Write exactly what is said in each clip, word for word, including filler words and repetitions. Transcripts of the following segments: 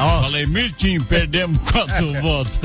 Nossa. Falei, Mirtinho, perdemos quatro votos.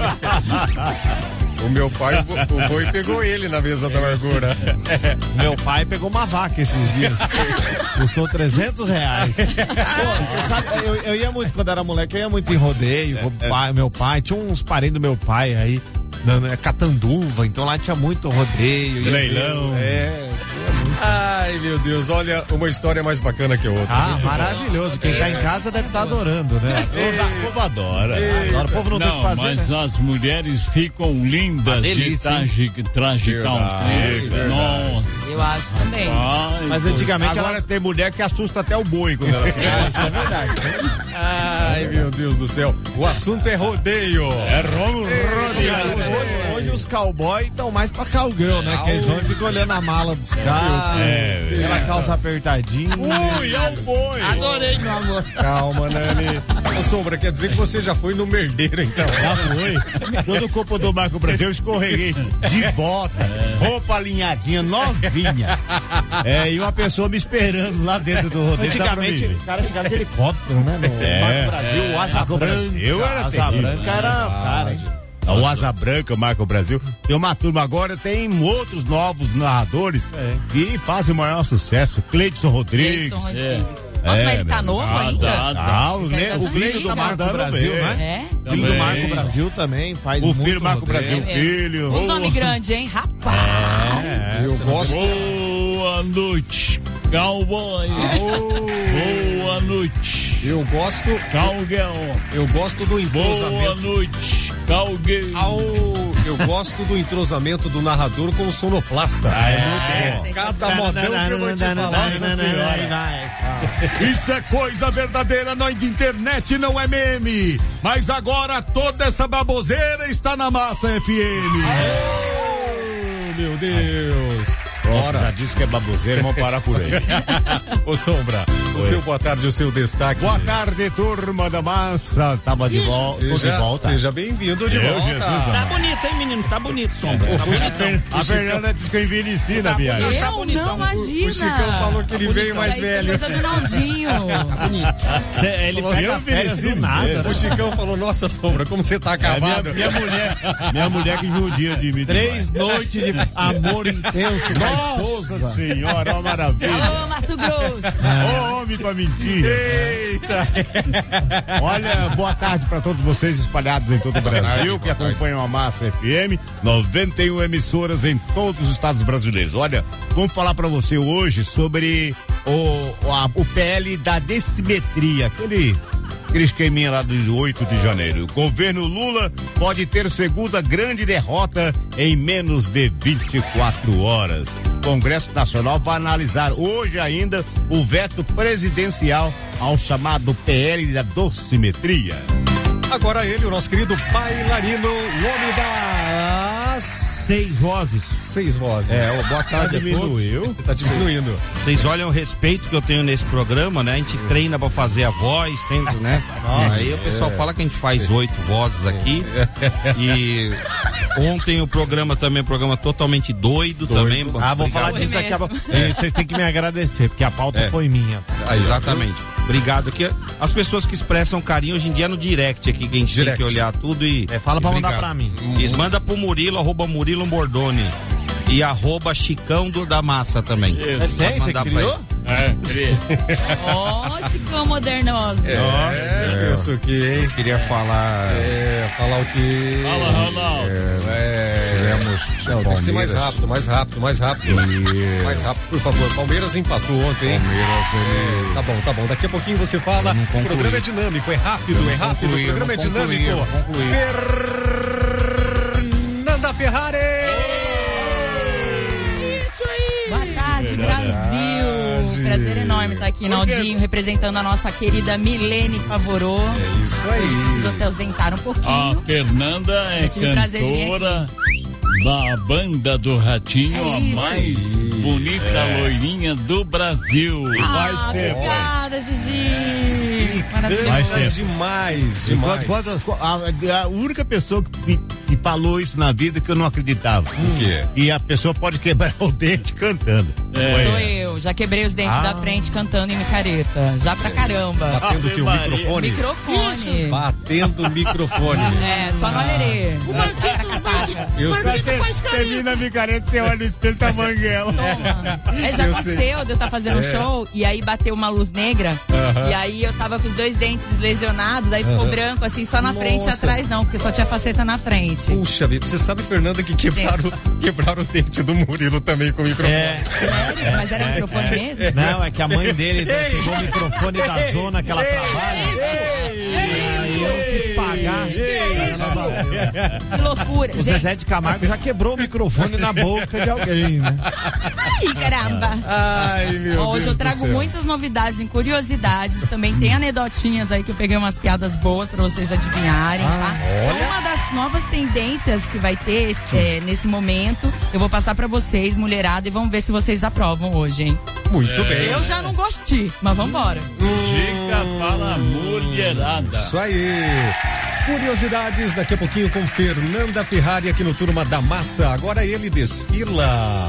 O meu pai, o boi pegou ele na mesa da amargura. Meu pai pegou uma vaca esses dias. Custou trezentos reais. Pô, você sabe, eu, eu ia muito, quando era moleque, eu ia muito em rodeio com o pai, meu pai. Tinha uns parentes do meu pai aí, dando, Catanduva, então lá tinha muito rodeio. Leilão. É. Ai, meu Deus, olha, uma história mais bacana que a outra. Ah, Muito maravilhoso. bom. Quem é. tá em casa deve estar tá adorando, né? O povo adora. Agora o povo não, Não, tem o que fazer, mas né? as mulheres ficam lindas de traje, traje Verdade, Nossa. Eu acho também. Ai, Mas pô. antigamente Agora elas... tem mulher que assusta até o boi quando ela se É, isso é verdade. Ai, meu Deus do céu. O assunto é rodeio. É Romo Hoje, hoje, hoje os cowboys estão mais pra cowgirl, né? Que eles vão e ficam olhando a mala dos caras, É, aquela calça apertadinha. Ui, é o boi. Adorei, meu amor. Calma, Nani. Ô, Sombra, quer dizer que você já foi no merdeiro, então? Já foi. Todo o corpo do Marco Brasil eu escorreguei de bota, roupa alinhadinha, novinha. É, e uma pessoa me esperando lá dentro do rodeio. Antigamente o cara chegava de helicóptero, né? No É, Marco Brasil, o Asa Marco Branca. Brasil era Asa terrível. Branca era, cara... O Asa Branca, o Marco Brasil. Tem uma turma agora, tem outros novos narradores É. que fazem o maior sucesso. Cleidson Rodrigues. Cleidson É. Rodrigues. Nossa, É, mas ele tá meu. novo Ah, ainda? dá, dá. Ah, o, Isso aí ne- tá o filho antiga. do Marco Marco Brasil, Brasil, né? É? Filho do Também. Marco Brasil também faz O muito filho do Marco rodeio. Brasil, filho. Os homens grandes, hein? Rapaz. É, Eu gosto. Boa noite, cowboy. Boa noite, Eu gosto. cowgirl. Eu gosto do Boa entrosamento. noite, cowgirl. Ao, eu gosto do entrosamento do narrador com o sonoplasta. É, Cada modão que eu vou te falar. Nossa senhora. Isso é coisa verdadeira, não é de internet, não é meme. Mas agora toda essa baboseira está na Massa F M. Oh, meu Deus. Bora. Já disse que é baboseira, vamos parar por aí. Ô, Sombra, o seu boa tarde, o seu destaque. Boa tarde, turma da massa. Tava de volta. Tô de Seja, volta. seja bem-vindo de Meu volta. Jesus, Tá bonito, hein, menino? Tá bonito, Sombra. Tá bonitão. A Fernanda disse que eu envelheci na viagem. Eu Tá não, bonitão. imagina. O Chicão falou que ele veio mais Isso aí foi velho. coisa do Naldinho. Cê, ele Eu pega férias mereci do nada. mesmo. O Chicão falou, nossa, Sombra, como você tá É, minha, acabado. minha mulher, minha mulher que judia de mim. Três noites de amor intenso com a Nossa esposa. senhora, uma maravilha. Alô, Mato Grosso. Ô, homem pra mentir. Eita. Olha, boa tarde para todos vocês espalhados em todo o Brasil que acompanham a Massa F M, noventa e um emissoras em todos os estados brasileiros. Olha, vamos falar para você hoje sobre o, a, o P L da dessimetria, aquele aquele esqueminha lá do oito de janeiro. O governo Lula pode ter segunda grande derrota em menos de vinte e quatro horas. O Congresso Nacional vai analisar hoje ainda o veto presidencial ao chamado P L da dosimetria. Agora ele, o nosso querido bailarino, o homem das... Seis vozes. Seis vozes. É, o boa tarde a diminuiu. Tá diminuindo. Vocês olham o respeito que eu tenho nesse programa, né? A gente treina pra fazer a voz, tenta, né? Aí o pessoal fala que a gente faz oito vozes aqui. E ontem o programa também, um programa totalmente doido, também. Ah, vou Obrigado. falar disso Foi daqui a pouco. mesmo. Eh, Vocês têm que me agradecer, porque a pauta É. foi minha. Ah, exatamente. Obrigado aqui. As pessoas que expressam carinho hoje em dia é no direct aqui, que a gente Direct. tem que olhar tudo e. É, fala pra mandar Obrigado. pra mim. Isso, manda pro Murilo, arroba Murilo Bordoni. E arroba Chicão do da Massa também. Isso. Tem? Você mandar pra criou? É, cria. Ó, Chicão modernoso. É, isso aqui, hein? Queria falar. É, falar o que... Fala, Ronaldo. É... Tivemos Não, tem que ser mais Palmeiras. rápido, mais rápido, mais rápido. E- Mais rápido, por favor. Palmeiras empatou ontem, hein? Palmeiras, ele- É, tá bom, tá bom. Daqui a pouquinho você fala. Eu não O concluí. programa é dinâmico, é rápido, Eu não é rápido. concluí, O programa é eu não concluí, dinâmico. eu não concluí. Fernanda Ferrari! Boa tarde, Brasil. Prazer enorme estar aqui, Naldinho, representando a nossa querida Milene Pavorô. É isso aí. Hoje precisou se ausentar um A pouquinho. Fernanda é Eu tive o prazer de vir cantora da banda do Ratinho, a Isso. mais bonita loirinha do Brasil. Ah, obrigada, Gigi. Maravilhoso. Faz Canta tempo. demais, demais. Quantas- quantas- a, a única pessoa que, que falou isso na vida que eu não acreditava. O quê? E a pessoa pode quebrar o dente cantando. É. Sou eu. Eu já quebrei os dentes ah. da frente cantando em micareta. Já pra caramba. Batendo o que? O microfone? Microfone. Batendo o microfone. É, só no alerê. O Marquinhos, eu sei que faz termina a micareta, você olha no espelho, tá manguela. Toma. É, já eu aconteceu sei. de eu estar fazendo um é. show e aí bateu uma luz negra. Uh-huh. E aí eu tava com os dois dentes lesionados, daí ficou uh-huh. branco, assim, só na Nossa. frente e atrás não, porque só tinha faceta na frente. Puxa vida, você sabe, Fernanda, que quebraram, quebraram o dente do Murilo também com o microfone. É. Sério? Mas era o microfone é. mesmo? Não, é que a mãe dele ei, pegou o microfone ei, da ei, zona que ela ei, trabalha. E eu quis pagar. Que loucura. O Zezé de Camargo já quebrou o microfone na boca de alguém, né? Ai, caramba. Ai, meu Hoje Deus eu trago muitas novidades e curiosidades. Também tem anedotinhas aí que eu peguei umas piadas boas pra vocês adivinharem, ah, tá? Olha. Uma das novas tendências que vai ter é, nesse momento, eu vou passar pra vocês, mulherada, e vamos ver se vocês aprovam hoje, hein? Muito é. bem. Eu já não gostei, mas vambora. Dica para a mulherada. Isso aí. Curiosidades daqui a pouquinho com Fernanda Ferrari aqui no Turma da Massa. Agora ele desfila.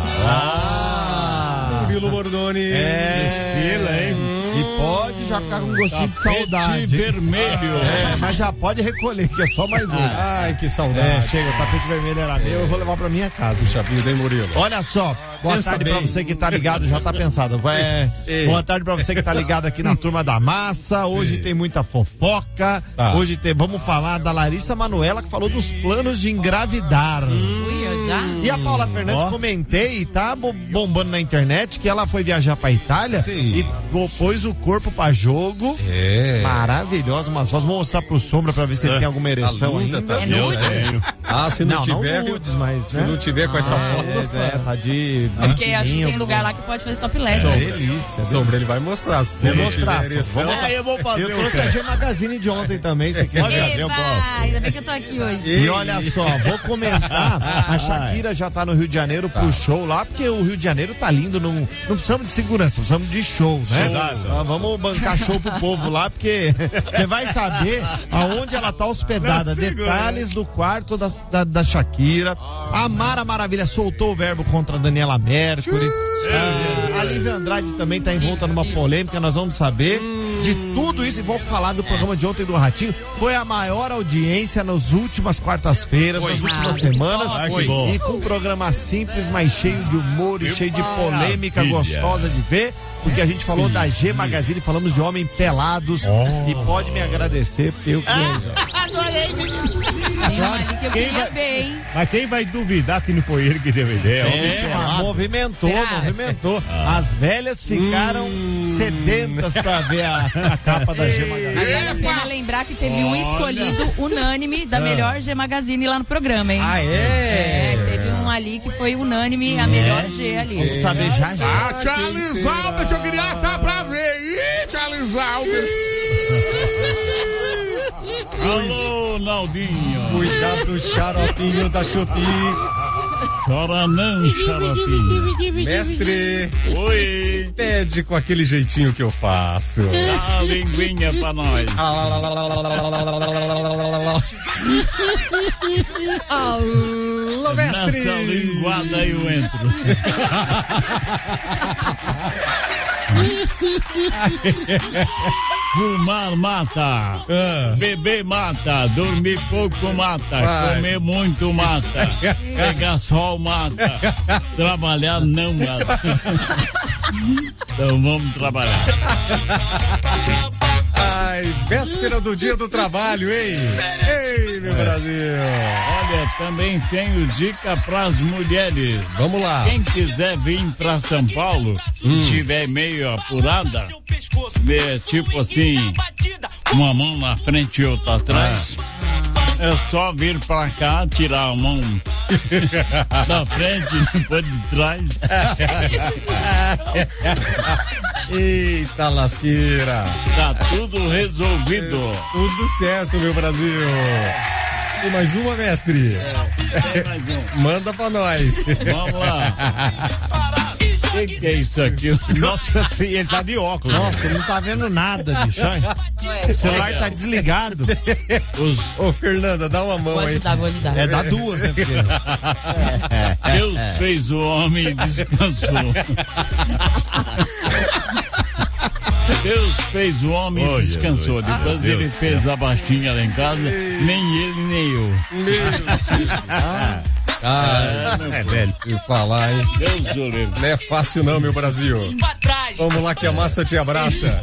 Ah! Murilo Bordoni. É. Desfila, hein? Hum. E pode já ficar com um gostinho Tapete de saudade. vermelho. É, mas já pode recolher, que é só mais um. Ai, que saudade. É, chega, o tapete vermelho era meu, eu vou levar pra minha casa. Puxa vida, hein, Murilo? Olha só, boa Pensa tarde bem. pra você que tá ligado, já tá pensado. É, boa tarde pra você que tá ligado aqui na Turma da Massa. Hoje Sim. tem muita fofoca. Tá. Hoje tem, vamos falar da Larissa Manoela, que falou dos planos de engravidar. Ui, eu já? E a Paula Fernandes, oh. comentei, tá bombando na internet, que ela foi viajar pra Itália Sim. e pôs o corpo pra jogo. É. Maravilhosa, umas fotos. Vou mostrar pro Sombra pra ver se é. ele tem alguma ereção ainda. Tá é nudes? É. Ah, se não, não tiver. Não nudes, mas, se né? não tiver com ah, essa foto. É, é, tá de. Porque acho que tem lugar lá que pode fazer topless. Né? Delícia. Sombra, ele vai mostrar. Se vou mostrar. Vamos ah, eu vou fazer. Eu trouxe a G Magazine de ontem também. Você quer fazer? Eu posso. Ainda bem que eu tô aqui hoje. E olha só, vou comentar. A Shakira já tá no Rio de Janeiro pro tá. show lá, porque o Rio de Janeiro tá lindo. Não, não precisamos de segurança, precisamos de show, né? Exato. Então, vamos bancar show pro povo lá, porque você vai saber aonde ela tá hospedada. Detalhes do quarto da, da, da Shakira. A Mara Maravilha soltou o verbo contra a Daniela Mercury. Ah, a Lívia Andrade também tá envolta numa polêmica, nós vamos saber de tudo isso e vou falar do programa de ontem do Ratinho. Foi a maior audiência nas últimas quartas-feiras, nas últimas ah, semanas. Ah, e com um programa simples, mas cheio de humor e cheio de polêmica gostosa de ver. Porque a gente falou da G Magazine, falamos de homens pelados. Oh. E pode me agradecer, porque eu quero. Ah, adorei, menino. Tem uma ali que eu queria vai, ver, hein? Mas quem vai duvidar que não foi ele que deu a ideia? É, movimentou, Será? movimentou. Ah. As velhas ficaram hum. sedentas pra ver a, a capa da G Magazine. Mas vale a pena lembrar que teve um escolhido unânime da ah. melhor G Magazine lá no programa, hein? Ah, é? É, teve um ali que foi unânime, a melhor é. G ali. Vamos saber já já. Ah, Charles Alves, eu queria estar pra ver. Ih, Charles Alves. Alô, Naldinho. Cuidado, xaropinho da Chupi. Chora não, xaropinho. Mestre. Oi. Pede com aquele jeitinho que eu faço. Dá a linguinha pra nós. Alô, mestre. Nessa linguada eu entro. Fumar mata, ah. beber mata, dormir pouco mata, Vai. comer muito mata, pegar sol mata, trabalhar não mata. Então vamos trabalhar. Ai, véspera do dia do trabalho, hein? Ei, meu Brasil! Olha, também tenho dica pras mulheres. Vamos lá. Quem quiser vir pra São Paulo, hum. estiver meio apurada, é, tipo assim, uma mão na frente e outra atrás, ah. é só vir pra cá, tirar a mão da frente e depois de trás. Eita lasqueira! Tá tudo resolvido. É, tudo certo, meu Brasil. E mais uma, mestre. É, mais um. Manda pra nós. Vamos lá. O que, que é isso aqui? Nossa, sim, ele tá de óculos. Nossa, ele não tá vendo nada, bicho. Olha. O celular tá desligado. Os... Ô, Fernanda, dá uma mão Vou aí. ajudar, vou ajudar. É, dá duas, né, filho? Deus fez o homem e descansou. Deus fez o homem e descansou. Depois ele fez a baixinha lá em casa, nem ele, nem eu. Ah, é, velho. E falar, hein? Deus o livre. Não é fácil não, meu Brasil. Vamos lá que a massa te abraça.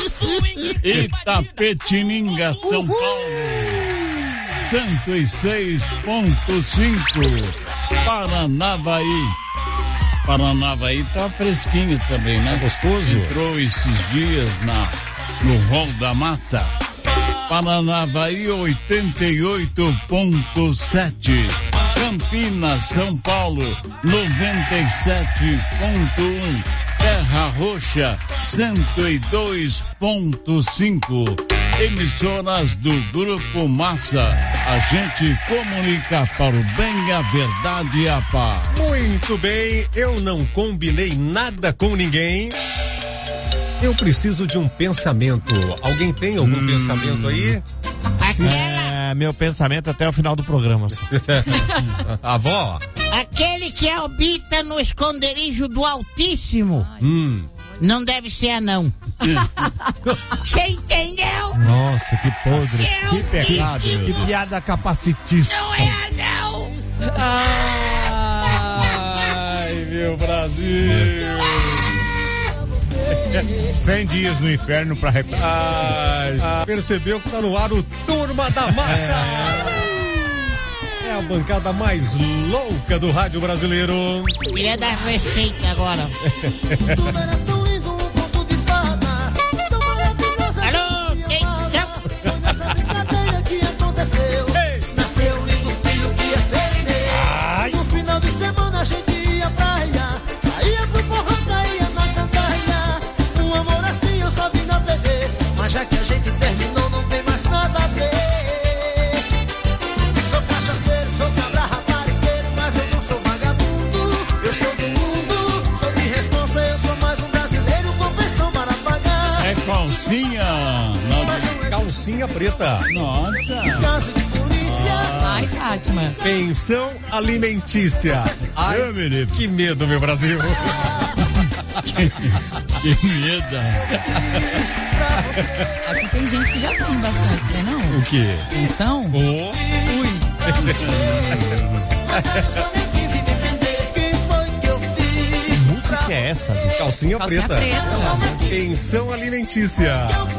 Itapetininga, São Paulo. cento e seis ponto cinco. Paranavaí. Paranavaí tá fresquinho também, né? Gostoso. Entrou esses dias na, no rol da massa. Paranavaí oitenta e oito ponto sete. Campinas, São Paulo noventa e sete ponto um. Terra Roxa cento e dois ponto cinco. Emissoras do Grupo Massa. A gente comunica para o bem, a verdade e a paz. Muito bem, eu não combinei nada com ninguém. Eu preciso de um pensamento. Alguém tem algum hum. pensamento aí? É, meu pensamento até o final do programa. Avó? Aquele que habita no esconderijo do Altíssimo. Hum. Não deve ser anão. Você entendeu? Nossa, que podre. Seu Que pecado. díssimo. Que piada capacitista. Não é anão. Ai, meu Brasil. cem dias no inferno pra recuperar. Ai, percebeu que tá no ar o Turma da Massa. É a bancada mais louca do rádio brasileiro. Queria dar receita agora. Alô, quem são? Nasceu um lindo filho que ia ser meu. No final de semana a gente ia praia. Saía pro forró, caía na cantaia. Um amor assim eu só vi na T V. Mas já que a gente terminou, não tem mais nada a ver. Sou cachaceiro, sou cabra raparigueiro, mas eu não sou vagabundo. Eu sou do mundo, sou de responsa, eu sou mais um brasileiro com pensão para pagar. É calcinha. Calcinha preta. Nossa. Caso de polícia. Ai, Fátima. Pensão alimentícia. Ai, que medo, meu Brasil. Que medo. Aqui tem gente que já tem bastante, né não? O quê? Pensão? Oh. Ui. Que música é essa, bicho? Calcinha, Calcinha preta. preta. Pensão alimentícia.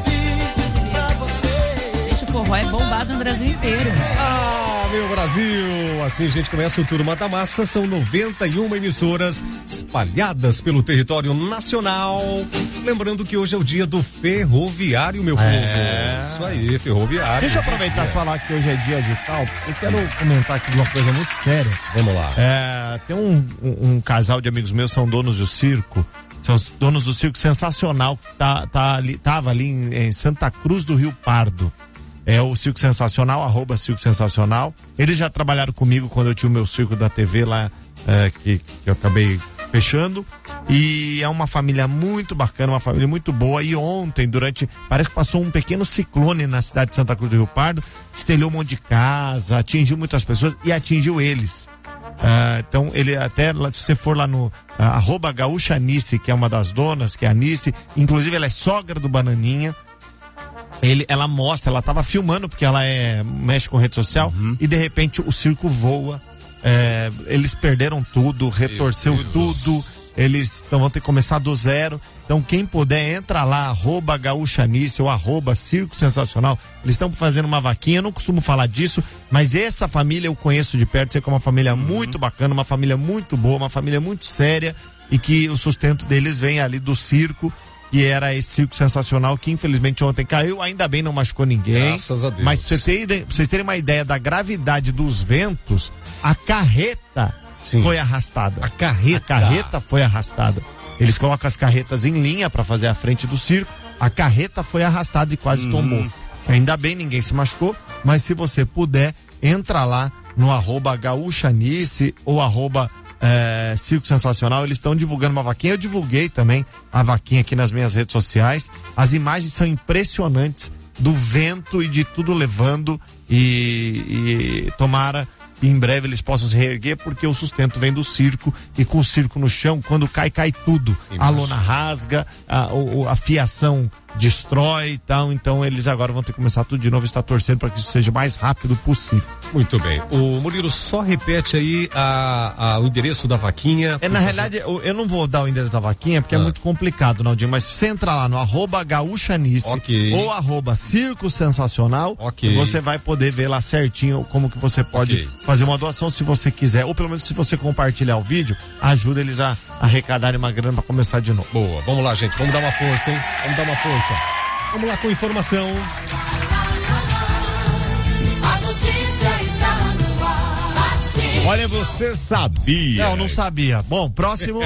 Gente, o forró é bombado no Brasil inteiro. Ah, meu Brasil! Assim a gente começa o Turma da Massa. São noventa e uma emissoras espalhadas pelo território nacional. Lembrando que hoje é o dia do ferroviário, meu povo. É. Isso aí, ferroviário. Deixa eu aproveitar e falar que hoje é dia de tal. Eu quero comentar aqui de uma coisa muito séria. Vamos lá. É, tem um, um, um casal de amigos meus, são donos do circo. São os donos do circo Sensacional, que tá, tá ali, tava ali em, em Santa Cruz do Rio Pardo. É o Circo Sensacional, arroba Circo Sensacional. Eles já trabalharam comigo quando eu tinha o meu circo da T V lá, é, que, que eu acabei fechando. E é uma família muito bacana, uma família muito boa. E ontem, durante, parece que passou um pequeno ciclone na cidade de Santa Cruz do Rio Pardo, estelhou um monte de casa, atingiu muitas pessoas e atingiu eles. Uh, então ele até, se você for lá no uh, arroba Gaúcha Anice, que é uma das donas, que é a Anice, inclusive ela é sogra do Bananinha. Ele, ela mostra, ela tava filmando porque ela é, mexe com rede social, uhum. E de repente o circo voa, é, eles perderam tudo, retorceu tudo, eles tão, vão ter que começar do zero. Então quem puder, entra lá, arroba Gaúcha Nice ou arroba Circo Sensacional. Eles estão fazendo uma vaquinha, eu não costumo falar disso, mas essa família eu conheço de perto, sei que é uma família uhum. muito bacana, uma família muito boa, uma família muito séria, e que o sustento deles vem ali do circo, que era esse Circo Sensacional, que infelizmente ontem caiu, ainda bem não machucou ninguém. Graças a Deus. Mas pra vocês terem, pra vocês terem uma ideia da gravidade dos ventos, a carreta Sim. foi arrastada. A carreta? A carreta foi arrastada. Eles colocam as carretas em linha para fazer a frente do circo, a carreta foi arrastada e quase hum. tombou. Ainda bem, ninguém se machucou, mas se você puder, entra lá no arroba Gaúcha Nice ou arroba é, Circo Sensacional, eles estão divulgando uma vaquinha. Eu divulguei também a vaquinha aqui nas minhas redes sociais. As imagens são impressionantes do vento e de tudo levando e, e tomara e em breve eles possam se reerguer, porque o sustento vem do circo, e com o circo no chão, quando cai, cai tudo. A lona rasga, a, o, a fiação destrói e tal, então eles agora vão ter que começar tudo de novo e estar torcendo para que isso seja o mais rápido possível. Muito bem. O Murilo só repete aí a, a, o endereço da vaquinha. É, na realidade, eu, eu não vou dar o endereço da vaquinha, porque ah. é muito complicado, Naldinho, mas você entra lá no arroba gaúchanice okay. ou arroba circo sensacional, okay. e você vai poder ver lá certinho como que você pode okay. fazer uma doação se você quiser, ou pelo menos se você compartilhar o vídeo, ajuda eles a arrecadarem uma grana para começar de novo. Boa, vamos lá, gente, vamos dar uma força, hein? Vamos dar uma força. Vamos lá com informação. A notícia está no ar. Olha, você sabia? Não, não sabia. Bom, próximo.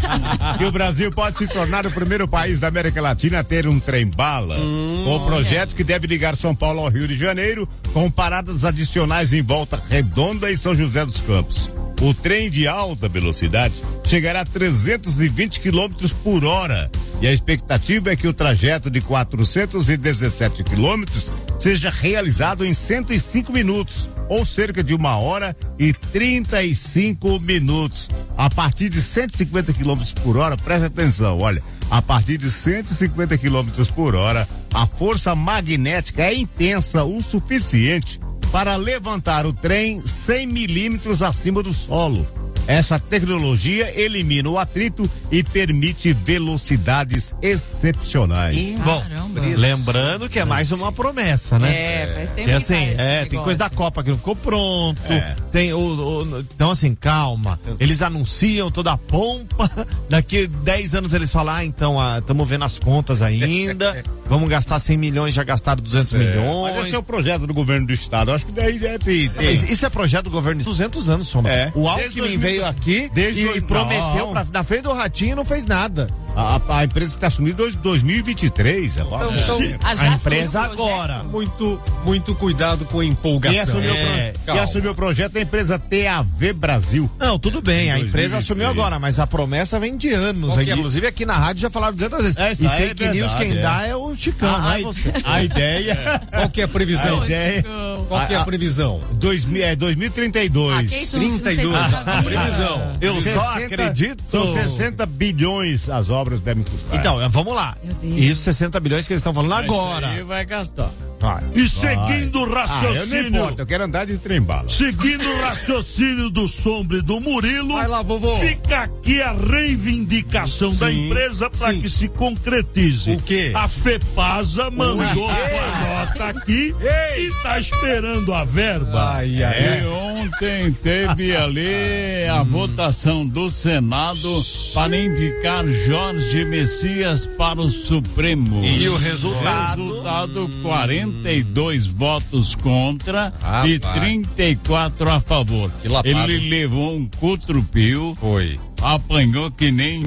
Que o Brasil pode se tornar o primeiro país da América Latina a ter um trem-bala. Hum, o projeto que deve ligar São Paulo ao Rio de Janeiro, com paradas adicionais em Volta Redonda e São José dos Campos. O trem de alta velocidade chegará a trezentos e vinte quilômetros por hora. E a expectativa é que o trajeto de quatrocentos e dezessete quilômetros seja realizado em cento e cinco minutos, ou cerca de uma hora e trinta e cinco minutos. A partir de cento e cinquenta quilômetros por hora, preste atenção, olha, a partir de cento e cinquenta quilômetros por hora, a força magnética é intensa o suficiente para levantar o trem cem milímetros acima do solo. Essa tecnologia elimina o atrito e permite velocidades excepcionais. Bom, lembrando que é mais uma promessa, né? É, faz tempo que assim, que faz é, esse tem coisa da Copa que não ficou pronto. É. Tem o, o, então assim, calma. Eles anunciam toda a pompa. Daqui dez anos eles falam, ah, então estamos vendo as contas ainda. Vamos gastar cem milhões, já gastaram duzentos milhões. Mas esse é o projeto do governo do estado. Eu acho que daí deve ter. Mas isso é projeto do governo de duzentos anos, Sombra. É. O Alckmin veio aqui desde e, e prometeu pra, na frente do Ratinho e não fez nada. A, a, a empresa está assumindo em dois mil e vinte e três agora. Então, é. Ah, a já empresa assumiu o agora. Muito, muito cuidado com a empolgação. Quem assumiu, É, o, pro, quem assumiu o projeto é a empresa T A V Brasil. Não, tudo bem, a Em empresa dois mil e vinte e três. assumiu agora, mas a promessa vem de anos. Qual que é? Inclusive aqui na rádio já falaram duzentas vezes. Essa e é fake verdade, news quem é. dá é o Chicão, não é você. A ideia. Qual que é a previsão? A ideia. Qual que é a previsão? dois mil, é dois mil e trinta e dois. Ah, que isso, não sei se trinta e dois. você sabia. A previsão. Eu só sessenta acredito. São sessenta bilhões as obras devem custar. Então, vamos lá. Meu Deus. Isso, sessenta bilhões que eles estão falando Aí agora. vai gastar. Vai. E seguindo o Ah, eu não raciocínio, importa, eu quero andar de trem-bala. seguindo o raciocínio do Sombra e do Murilo, Vai lá, vovô. fica aqui a reivindicação da Sim, empresa para sim. que se concretize. O quê? A FEPASA mandou Ui. sua nota aqui e tá esperando a verba. Ai, ai, E ontem teve ali a votação do Senado para indicar Jorge Messias para o Supremo. E o resultado? Resultado, quarenta e dois votos contra Rapaz. e trinta e quatro a favor. Que lapada. Ele levou um cutrupio, Oi. apanhou que nem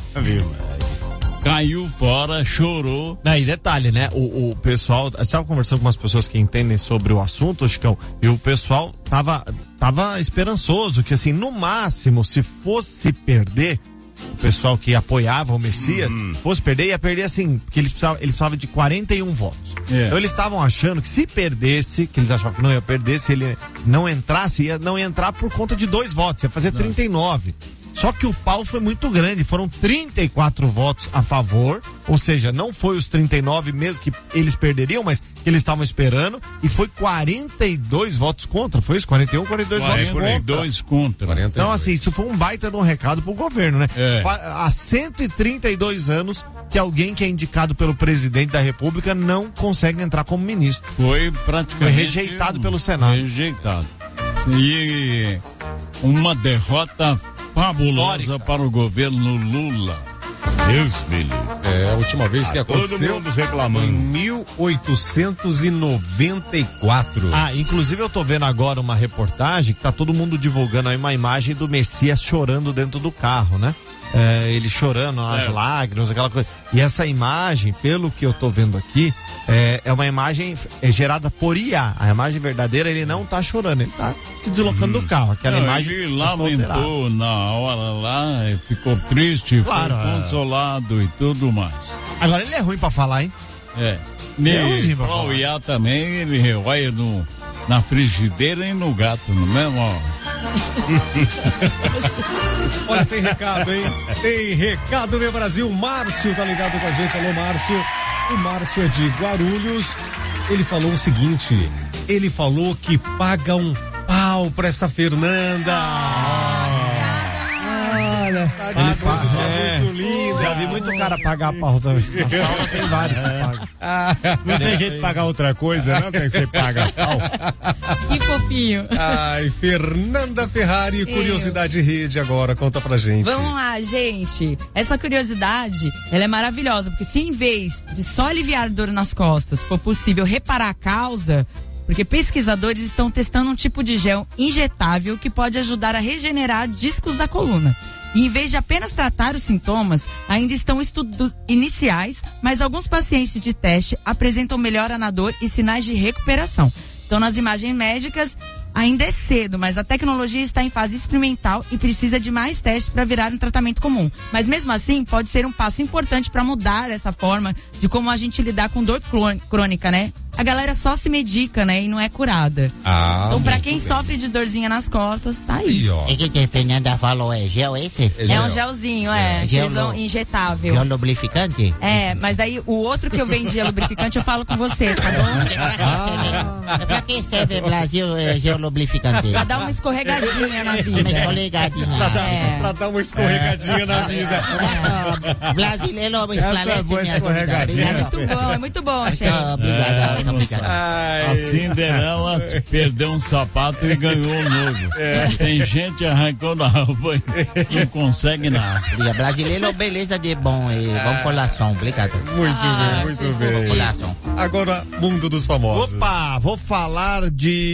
caiu fora, chorou. Não, e detalhe, né? O, o pessoal, eu estava conversando com umas pessoas que entendem sobre o assunto, Chicão, e o pessoal tava, tava esperançoso que, assim, no máximo, se fosse perder, o pessoal que apoiava o Messias, Uhum. fosse perder, ia perder assim, porque eles precisavam, eles precisavam de quarenta e um votos. É. Então eles estavam achando que se perdesse, que eles achavam que não ia perder, se ele não entrasse, ia não ia entrar por conta de dois votos, ia fazer trinta e nove. Só que o pau foi muito grande, foram trinta e quatro votos a favor, ou seja, não foi os trinta e nove mesmo que eles perderiam, mas que eles estavam esperando, e foi quarenta e dois votos contra, foi isso? quarenta e um, quarenta e dois votos quarenta e contra. dois contra. quarenta e dois. Então, assim, isso foi um baita de um recado pro governo, né? É. Fa- Há cento e trinta e dois anos que alguém que é indicado pelo presidente da República não consegue entrar como ministro. Foi praticamente. Foi rejeitado pelo Senado. Rejeitado. E uma derrota fabulosa Histórica. para o governo Lula. Deus me livre. É a última vez que Todo aconteceu mundo em reclamando. mil oitocentos e noventa e quatro. Ah, inclusive eu tô vendo agora uma reportagem que tá todo mundo divulgando aí uma imagem do Messias chorando dentro do carro, né? é, ele chorando, as É. lágrimas, aquela coisa. E essa imagem, pelo que eu tô vendo aqui, é, é uma imagem é gerada por I A. A imagem verdadeira, ele não tá chorando, ele tá se deslocando do carro. Aquela Não, imagem. ele está alterada. lamentou na hora lá, ficou triste, Claro, foi é. consolado e tudo mais. Agora ele é ruim pra falar, hein? É. É ruimzinho E pra pra falar. o I A também, ele olha no, na frigideira e no gato, no mesmo hora. Olha, tem recado, hein? Tem recado, meu Brasil. Márcio tá ligado com a gente. Alô, Márcio. O Márcio é de Guarulhos. Ele falou o seguinte: ele falou que paga um pau pra essa Fernanda. Olha, tá Ele dizendo paga, que tá é. muito lindo. Já vi muito cara pagar pau também. Na sala tem vários que pagam. Não tem jeito de pagar outra coisa, não? Tem que ser paga pau. Que fofinho. Ai, Fernanda Ferrari, curiosidade rede agora, conta pra gente. Vamos lá, gente. Essa curiosidade, ela é maravilhosa, porque se em vez de só aliviar dor nas costas, for possível reparar a causa, porque pesquisadores estão testando um tipo de gel injetável que pode ajudar a regenerar discos da coluna. E em vez de apenas tratar os sintomas, ainda estão estudos iniciais, mas alguns pacientes de teste apresentam melhora na dor e sinais de recuperação. Então, nas imagens médicas, ainda é cedo, mas a tecnologia está em fase experimental e precisa de mais testes para virar um tratamento comum. Mas mesmo assim, pode ser um passo importante para mudar essa forma de como a gente lidar com dor crônica, né? A galera só se medica, né? E não é curada. Ah, então, pra muito quem bem. sofre de dorzinha nas costas, tá aí. Aí, ó. É que a Fernanda falou, é gel esse? É um gelzinho, é. É, que eles gel vão- lu- injetável. Gel lubrificante? É, mas daí o outro que eu vendia lubrificante, eu falo com você, tá bom? Pra que serve Brasil é, gel lubrificante? Pra dar uma escorregadinha na Uma vida. escorregadinha. Pra dar, É. pra dar uma escorregadinha na vida. Ah, Brasileiro Essa é esclarece boa minha escorregadinha. dúvida. Muito bom, é muito bom, gente. Muito obrigado, muito obrigado. A Cinderela perdeu um sapato e ganhou um novo. Tem gente arrancando a roupa e não consegue nada. Obrigado. Brasileiro, beleza de bom e bom coração. Obrigado. Muito Ah, bem, muito Bom bem. coração. Agora, mundo dos famosos. Opa, vou falar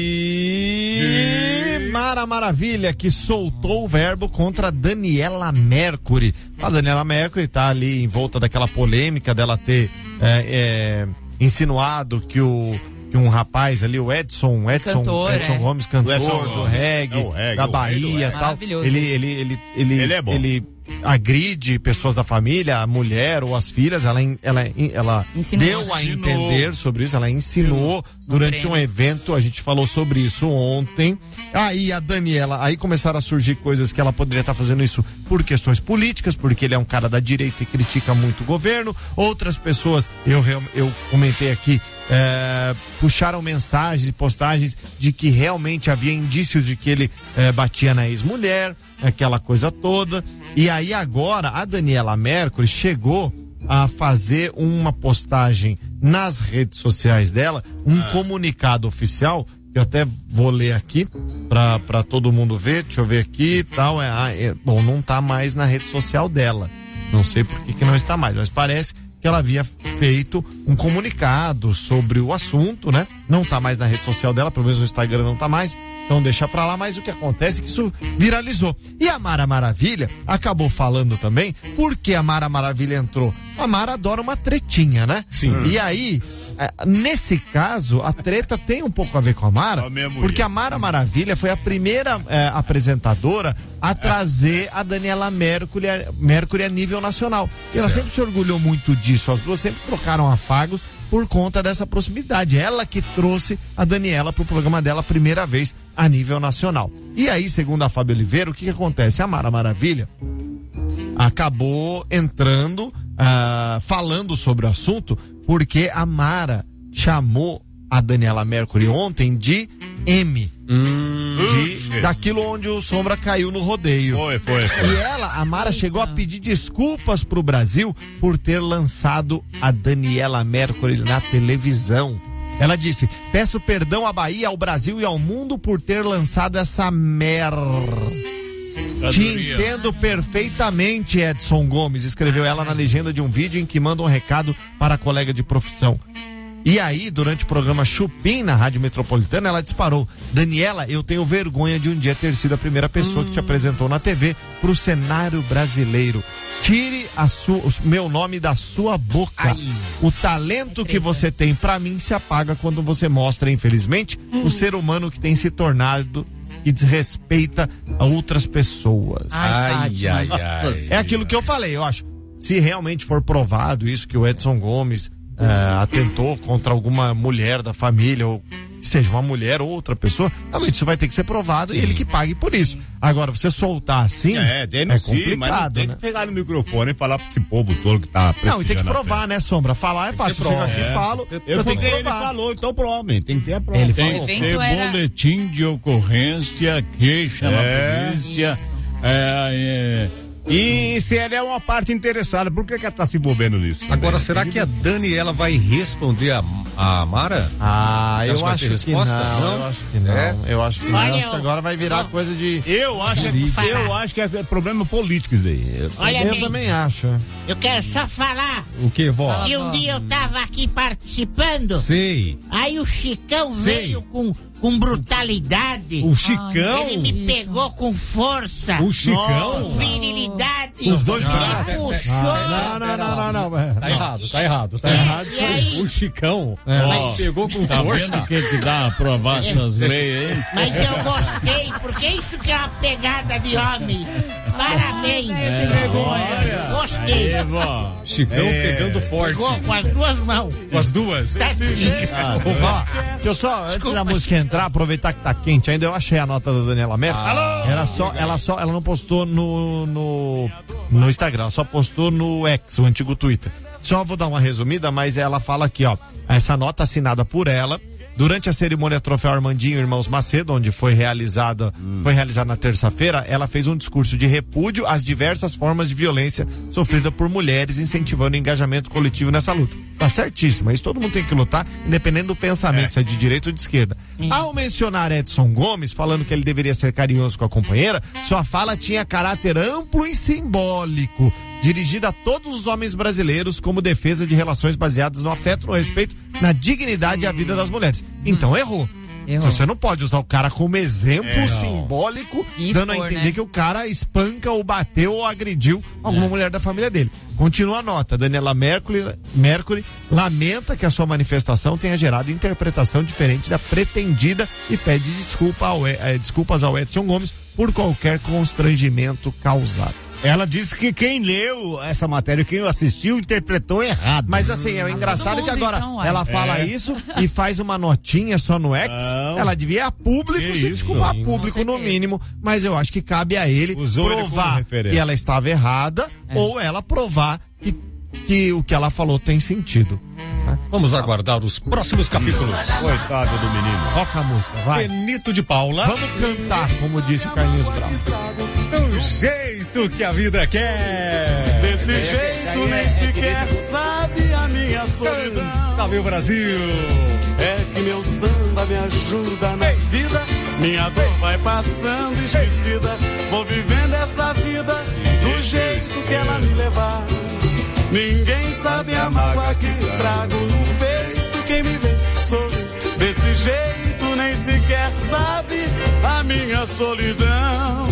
de Mara Maravilha, que soltou o verbo contra Daniela Mercury. A Daniela Mercury tá ali em volta daquela polêmica dela ter é, é, insinuado que o que um rapaz ali, o Edson, Edson, Cantor, Edson é. Gomes, cantor Edson do Gomes. reggae, É o reggae, da o Bahia rei do e reggae. tal. Maravilhoso. Ele, ele, ele, ele, Ele é bom. ele agride pessoas da família, a mulher ou as filhas, ela, ela, ela Ensinou. deu a Ensinou. entender sobre isso, ela ensinou durante um evento, a gente falou sobre isso ontem. Aí a Daniela, aí começaram a surgir coisas que ela poderia estar fazendo isso por questões políticas, porque ele é um cara da direita e critica muito o governo. Outras pessoas, eu, real- eu comentei aqui, é, puxaram mensagens e postagens de que realmente havia indícios de que ele é, batia na ex-mulher, aquela coisa toda. E aí agora a Daniela Mercury chegou a fazer uma postagem nas redes sociais dela, um comunicado oficial, que eu até vou ler aqui pra, pra todo mundo ver, deixa eu ver aqui e tal. É, ah, é, bom, não tá mais na rede social dela. Não sei por que que não está mais, mas parece que ela havia feito um comunicado sobre o assunto, né? Não tá mais na rede social dela, pelo menos no Instagram não tá mais, então deixa pra lá, mas o que acontece é que isso viralizou. E a Mara Maravilha acabou falando também, porque a Mara Maravilha entrou. A Mara adora uma tretinha, né? Sim. E aí, é, nesse caso, a treta tem um pouco a ver com a Mara, Só minha mulher. porque a Mara Maravilha foi a primeira é, apresentadora a trazer a Daniela Mercury, Mercury a nível nacional. E ela sempre se orgulhou muito disso. As duas sempre trocaram afagos por conta dessa proximidade. Ela que trouxe a Daniela pro programa dela a primeira vez a nível nacional. E aí, segundo a Fábio Oliveira, o que que acontece? A Mara Maravilha acabou entrando, ah, falando sobre o assunto, porque a Mara chamou a Daniela Mercury ontem de M. De, daquilo onde o Sombra caiu no rodeio. Foi, foi, foi. E ela, a Mara, chegou a pedir desculpas pro Brasil por ter lançado a Daniela Mercury na televisão. Ela disse: peço perdão à Bahia, ao Brasil e ao mundo por ter lançado essa merda. Te entendo perfeitamente, Edson Gomes, escreveu ela na legenda de um vídeo em que manda um recado para a colega de profissão. E aí, durante o programa Chupim na Rádio Metropolitana, ela disparou: Daniela, eu tenho vergonha de um dia ter sido a primeira pessoa hum. que te apresentou na T V pro cenário brasileiro. Tire a sua, o meu nome da sua boca. Ai. O talento que você tem pra mim se apaga quando você mostra, infelizmente, hum. o ser humano que tem se tornado e desrespeita a outras pessoas. Ai, ai, ai, ai. É aquilo que eu falei, eu acho. Se realmente for provado isso que o Edson Gomes uh, atentou contra alguma mulher da família, ou que seja uma mulher ou outra pessoa, realmente isso vai ter que ser provado. Sim. E ele que pague por isso. Agora, você soltar assim é, é complicado, mas não tem né? que pegar no microfone e falar pra esse povo todo que tá Não, e tem que provar, né, Sombra? Falar é fácil. Eu chego aqui e é. falo, eu, eu tenho que provar. Ele falou, então prova, tem que ter a prova. Ele tem que ter era... boletim de ocorrência, queixa é. na polícia, é... é... E se ela é uma parte interessada, por que, que ela tá se envolvendo nisso? Agora, será que a Daniela vai responder a, a Mara? Ah, eu acho que não, não. Eu acho que não. É? Eu acho que não. Olha, acho que agora vai virar coisa de. Eu acho, eu acho que é problema político isso aí. Olha, eu bem, também acho. Eu quero só falar. O que, vó? E um dia eu tava aqui participando. Sei. Aí o Chicão Sei. veio com. Com brutalidade. O Chicão? Ele me pegou com força. O Chicão? Com virilidade. Os dois braços. Me puxou. Não, não, não, não, não. Tá errado, tá errado, tá errado. E aí? O Chicão é. Mas pegou com tá força. Vendo que, que dá a aprovar essas leis aí? Mas eu gostei, porque isso que é uma pegada de homem. Parabéns. É, olha. Gostei. Aí, vó. Chicão é. pegando forte. Pegou com as duas mãos. Com as duas? Tá ah, ó, deixa eu só, antes Desculpa. da música entrar, aproveitar que tá quente ainda, eu achei a nota da Daniela Mercury. Ah, era só, ela só, ela não postou no, no, no Instagram, ela só postou no X, o antigo Twitter. Só vou dar uma resumida, mas ela fala aqui, ó, essa nota assinada por ela. Durante a cerimônia Troféu Armandinho Irmãos Macedo, onde foi realizada, hum. foi realizada na terça-feira, ela fez um discurso de repúdio às diversas formas de violência sofrida por mulheres, incentivando o engajamento coletivo nessa luta. Tá certíssimo, isso todo mundo tem que lutar, independente do pensamento, é. se é de direita ou de esquerda. Hum. Ao mencionar Edson Gomes, falando que ele deveria ser carinhoso com a companheira, sua fala tinha caráter amplo e simbólico, dirigida a todos os homens brasileiros como defesa de relações baseadas no afeto, no respeito, na dignidade e a vida das mulheres. Então errou. Errou. Você não pode usar o cara como exemplo é, simbólico, expor, dando a entender né? que o cara espanca ou bateu ou agrediu alguma é. mulher da família dele. Continua a nota. Daniela Mercury, Mercury lamenta que a sua manifestação tenha gerado interpretação diferente da pretendida e pede desculpa ao, é, desculpas ao Edson Gomes por qualquer constrangimento causado. Ela disse que quem leu essa matéria, quem assistiu, interpretou errado. Mas assim, é engraçado que agora então, ela fala é. isso e faz uma notinha só no X. Não. Ela devia a público que se isso? desculpar Sim, público no mínimo, mas eu acho que cabe a ele Usou provar ele que ela estava errada é. ou ela provar que, que o que ela falou tem sentido. Vamos aguardar os próximos capítulos. Coitado do menino. Toca a música, vai. Benito de Paula. Vamos cantar, como disse o Carlinhos Brau. Do jeito que a vida quer. Desse é, jeito é, nem é, sequer é, sabe a minha solidão. Tá, meu Brasil. É que meu samba me ajuda na Ei. vida. Minha dor vai passando esquecida. Vou vivendo essa vida do jeito que ela me levar. Ninguém sabe a mágoa que trago no peito. Quem me vê sorrir desse jeito nem sequer sabe a minha solidão.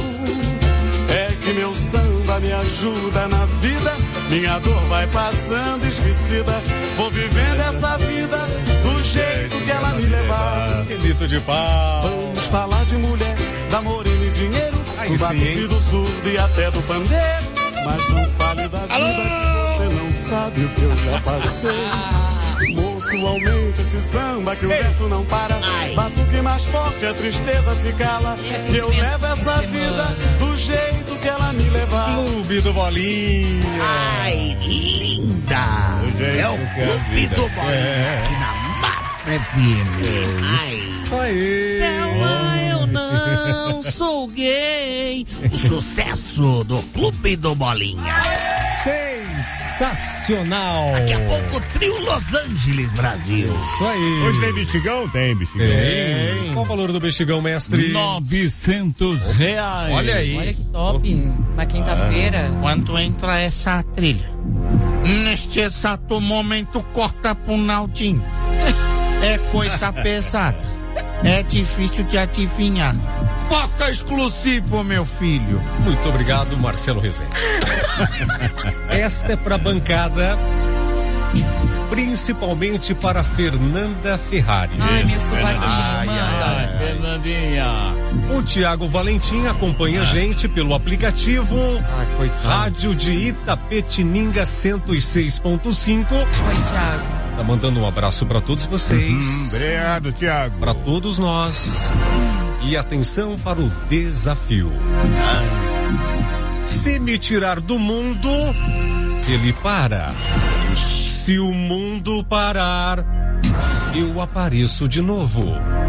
É que meu samba me ajuda na vida. Minha dor vai passando esquecida. Vou vivendo essa vida do jeito que ela me levar. Benito de pau. Vamos falar de mulher, da morena e dinheiro, do batuque, do surdo e até do pandeiro. Mas não fale da vida Alô? que você não sabe o que eu já passei. Moço, aumente esse samba que o Ei. verso não para. Ai. Batuque mais forte, a tristeza se cala. E eu levo essa vida do jeito que ela me levar. Clube do Bolinha. Ai, linda. É o Clube do Bolinha é. aqui na Massa F M. Ai. Isso aí. Não, eu não sou gay. O sucesso do Clube do Bolinha. Sensacional. Daqui a pouco trio Los Angeles, Brasil. Isso aí. Hoje tem bexigão? Tem bexigão. Tem. Qual o valor do bexigão, mestre? novecentos reais. Olha aí. Olha que top. Na quinta-feira. Quanto entra essa trilha? Neste exato momento, corta pro Naldinho. É coisa pesada. É difícil de adivinhar. Bota exclusivo, meu filho. Muito obrigado, Marcelo Rezende. Esta é pra bancada, principalmente para Fernanda Ferrari. Ai, meu sovaquinho, Ai, manda. ai, Fernandinha. O Tiago Valentim acompanha a gente pelo aplicativo Rádio de Itapetininga cento e seis ponto cinco. Oi, Thiago. Tá mandando um abraço para todos vocês. Hum, obrigado, Tiago. Para todos nós. E atenção para o desafio. Se me tirar do mundo, ele para. Se o mundo parar, eu apareço de novo.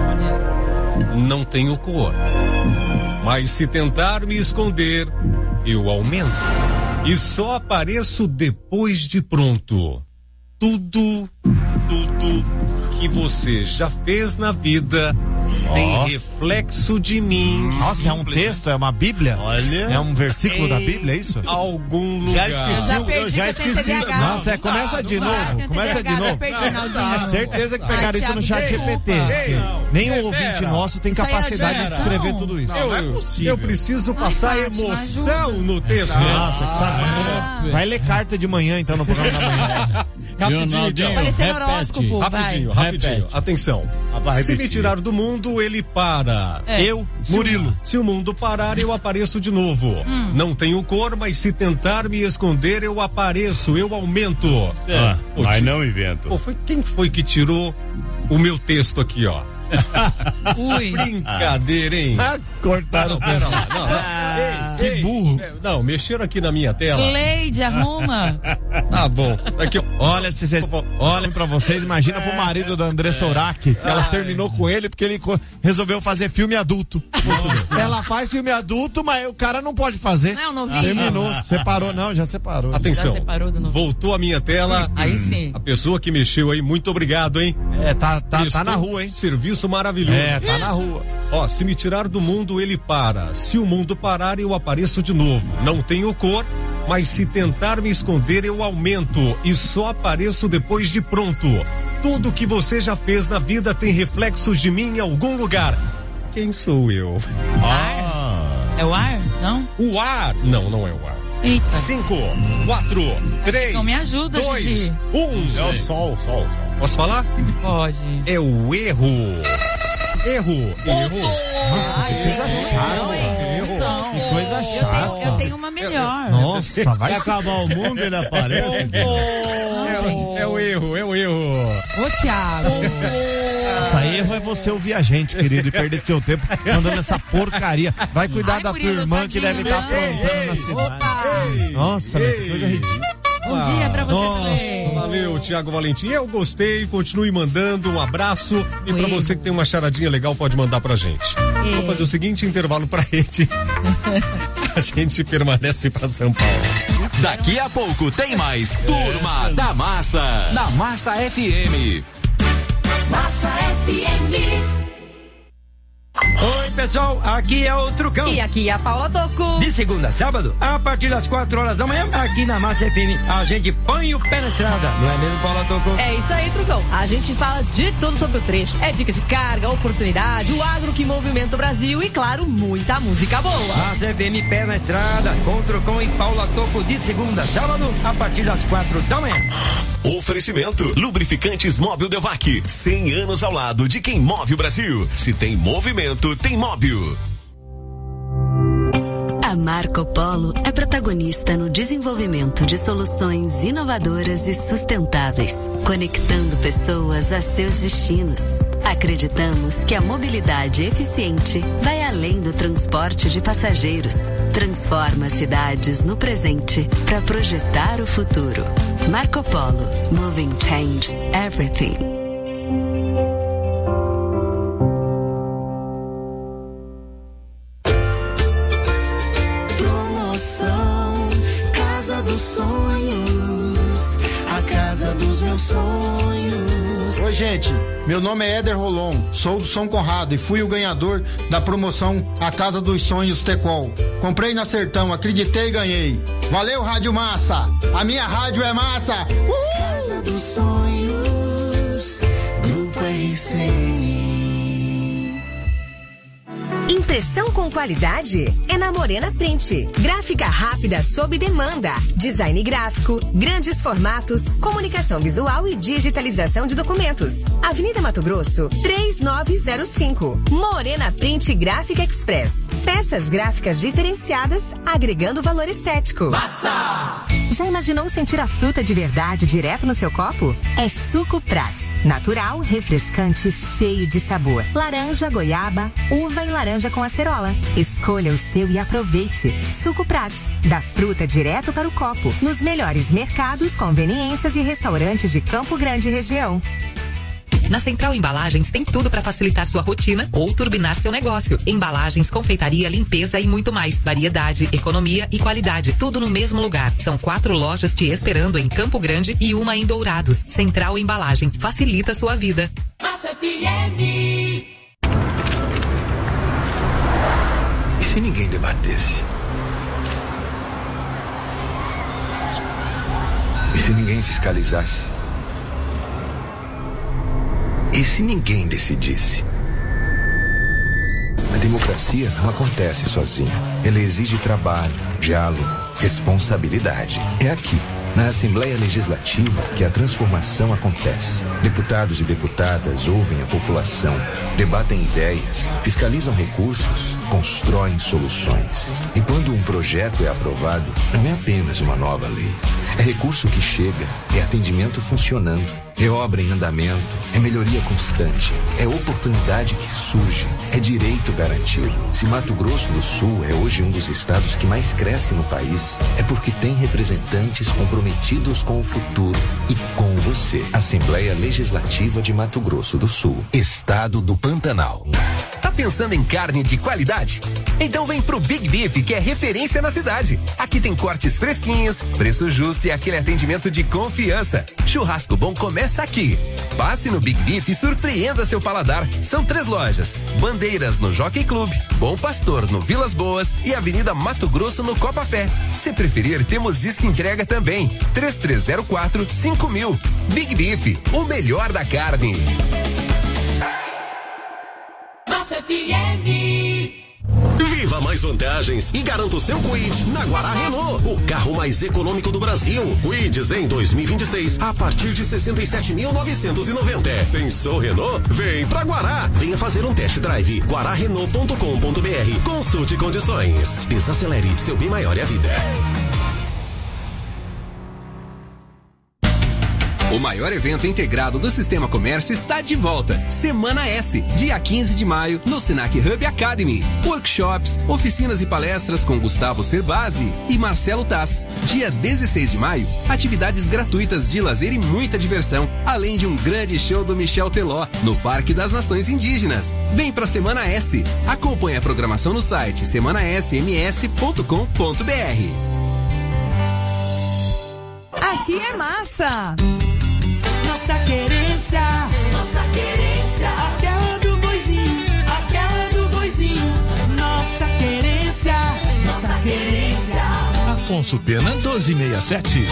Não tenho cor, mas se tentar me esconder, eu aumento. E só apareço depois de pronto. Tudo, tudo que você já fez na vida tem reflexo de mim. Nossa, é um texto, é uma Bíblia? Olha. É um versículo da Em Bíblia, é isso? Algum lugar. Já esqueci, Eu já eu perdi já que eu tenho esqueci. T D A H. Nossa, é, começa de novo, começa de Já novo. perdi, Naldinho. Certeza que pegaram Ai, isso no Thiago, chat G P T. desculpa. porque Não, Nenhum pera. ouvinte nosso tem Isso aí é capacidade de adivinhação. descrever tudo isso. Não, não é Eu, possível. eu preciso passar Ai, Fátima, emoção ajuda. no texto. Nossa, que sabe? Ah. Vai ler carta de manhã, então, no programa da manhã. Rapidinho, Naldinho? então. Parecendo Repete. horóscopo, vai. Rapidinho, rapidinho. Repete. Atenção. Ah, vai Se me repetir. tirar do mundo, ele para. É. Eu, Se o- Murilo. Se o mundo parar, eu apareço de novo. Não tenho cor, mas se tentar me esconder, eu apareço, eu aumento. Ah, Pô, mas ti- não invento. Pô, foi, quem foi que tirou o meu texto aqui, ó? Ui. Brincadeira, hein? Ah, cortaram Não, pera lá. Não, não. Ah, Ei, que ei, burro. é, Não, mexeram aqui na minha tela. Cleide, arruma. Tá bom. Aqui, ó. Olha, se cê, olhem pra vocês, imagina pro marido da André Sorak, que ela terminou com ele porque ele co- resolveu fazer filme adulto. Ela faz filme adulto, mas o cara não pode fazer. Não, novinho. Terminou, separou, não, já separou. Atenção. Já separou do novo. Voltou a minha tela. Aí sim. A pessoa que mexeu aí, muito obrigado, hein? É, tá, tá, tá Prestou na rua, hein? Serviço maravilhoso. É, tá na rua. Ó, se me tirar do mundo, ele para. Se o mundo parar, eu apareço de novo. Não tenho cor, mas se tentar me esconder, eu aumento. E só apareço depois de pronto. Tudo que você já fez na vida tem reflexos de mim em algum lugar. Quem sou eu? É o ar? Não? O ar? Não, não é o ar. Eita. Cinco, quatro, três, Então me ajuda, dois, Gigi. um. É o sol, o sol, o sol. Posso falar? Pode. É o erro. Erro. Erro. Ai, gente, não, hein? Erro. Não. Que coisa Eu chata. tenho, eu tenho uma melhor. Nossa, vai Vai se... acabar o mundo, ele aparece. Não, gente. É o erro, é o erro. Ô, Thiago. Essa erro é você ouvir a gente, querido, e perder seu tempo mandando essa porcaria. Vai cuidar Ai, da tua Murilo, irmã que tadinho, deve estar né? aprontando na cidade. Opa. Nossa, meu, que coisa ridícula. Bom dia pra você Nossa, também. Valeu, Tiago Valentim. Eu gostei, continue mandando um abraço. E pra Oi. você que tem uma charadinha legal, pode mandar pra gente. Ei. Vou fazer o seguinte intervalo pra rede. A gente permanece pra São Paulo. Daqui a pouco tem mais Turma da Massa, na Massa F M. Massa F M. Oi, pessoal, aqui é o Trucão. E aqui é a Paula Toco. De segunda a sábado, a partir das quatro horas da manhã, aqui na Massa F M, a gente põe o pé na estrada. Não é mesmo, Paula Toco? É isso aí, Trucão. A gente fala de tudo sobre o trecho. É dica de carga, oportunidade, o agro que movimenta o Brasil e, claro, muita música boa. Massa F M, pé na estrada, com o Trucão e Paula Toco de segunda a sábado, a partir das quatro da manhã. Oferecimento: Lubrificantes Móbil Devac. cem anos ao lado de quem move o Brasil. Se tem movimento, tem Móbil. A Marco Polo é protagonista no desenvolvimento de soluções inovadoras e sustentáveis, conectando pessoas a seus destinos. Acreditamos que a mobilidade eficiente vai além do transporte de passageiros. Transforma cidades no presente para projetar o futuro. Marco Polo. Moving changes everything. Promoção Casa dos Sonhos, a casa dos meus sonhos. gente, meu nome é Éder Rolon, sou do São Conrado e fui o ganhador da promoção A Casa dos Sonhos Tecol. Comprei na Sertão, acreditei e ganhei. Valeu, Rádio Massa! A minha rádio é massa! Uhul! Casa dos Sonhos, Grupo R C N. Impressão com qualidade é na Morena Print. Gráfica rápida sob demanda. Design gráfico, grandes formatos, comunicação visual e digitalização de documentos. Avenida Mato Grosso, três nove zero cinco. Morena Print Gráfica Express. Peças gráficas diferenciadas, agregando valor estético. Massa! Já imaginou sentir a fruta de verdade direto no seu copo? É Suco Prats. Natural, refrescante, cheio de sabor. Laranja, goiaba, uva e laranja com acerola. Escolha o seu e aproveite. Suco Prats. Da fruta direto para o copo. Nos melhores mercados, conveniências e restaurantes de Campo Grande e região. Na Central Embalagens tem tudo para facilitar sua rotina ou turbinar seu negócio. Embalagens, confeitaria, limpeza e muito mais. Variedade, economia e qualidade. Tudo no mesmo lugar. São quatro lojas te esperando em Campo Grande e uma em Dourados. Central Embalagens. Facilita sua vida. Massa F M. E se ninguém debatesse? E se ninguém fiscalizasse? E se ninguém decidisse? A democracia não acontece sozinha. Ela exige trabalho, diálogo, responsabilidade. É aqui, na Assembleia Legislativa, que a transformação acontece. Deputados e deputadas ouvem a população, debatem ideias, fiscalizam recursos, constroem soluções. E quando um projeto é aprovado, não é apenas uma nova lei. É recurso que chega, é atendimento funcionando, é obra em andamento, é melhoria constante, é oportunidade que surge, é direito garantido. Se Mato Grosso do Sul é hoje um dos estados que mais cresce no país, é porque tem representantes comprometidos com o futuro e com você. Assembleia Legislativa de Mato Grosso do Sul, Estado do Pantanal. Tá pensando em carne de qualidade? Então vem pro Big Beef, que é referência na cidade. Aqui tem cortes fresquinhos, preço justo e aquele atendimento de confiança. Churrasco bom começa aqui. Passe no Big Beef e surpreenda seu paladar. São três lojas: Bandeiras no Jockey Club, Bom Pastor no Vilas Boas e Avenida Mato Grosso no Copa Fé. Se preferir, temos disco entrega também. três três zero quatro, cinco mil. Big Beef, o melhor da carne. Massa F M. Viva mais vantagens e garanta o seu Kwid na Guará Renault, o carro mais econômico do Brasil. Kwid em dois mil e vinte e seis a partir de sessenta e sete mil novecentos e noventa. Pensou Renault? Vem pra Guará. Venha fazer um test drive. guará renault ponto com ponto b r. Consulte condições. Desacelere, seu bem maior é a vida. O maior evento integrado do Sistema Comércio está de volta. Semana S, dia quinze de maio, no Senac Hub Academy. Workshops, oficinas e palestras com Gustavo Cerbasi e Marcelo Tass. Dia dezesseis de maio, atividades gratuitas de lazer e muita diversão, além de um grande show do Michel Teló, no Parque das Nações Indígenas. Vem pra Semana S. Acompanhe a programação no site semana s m s ponto com ponto b r. Aqui é massa! Nossa querência, nossa querência, aquela do boizinho, aquela do boizinho. Nossa querência, nossa querência. Afonso Pena, doze sessenta e sete.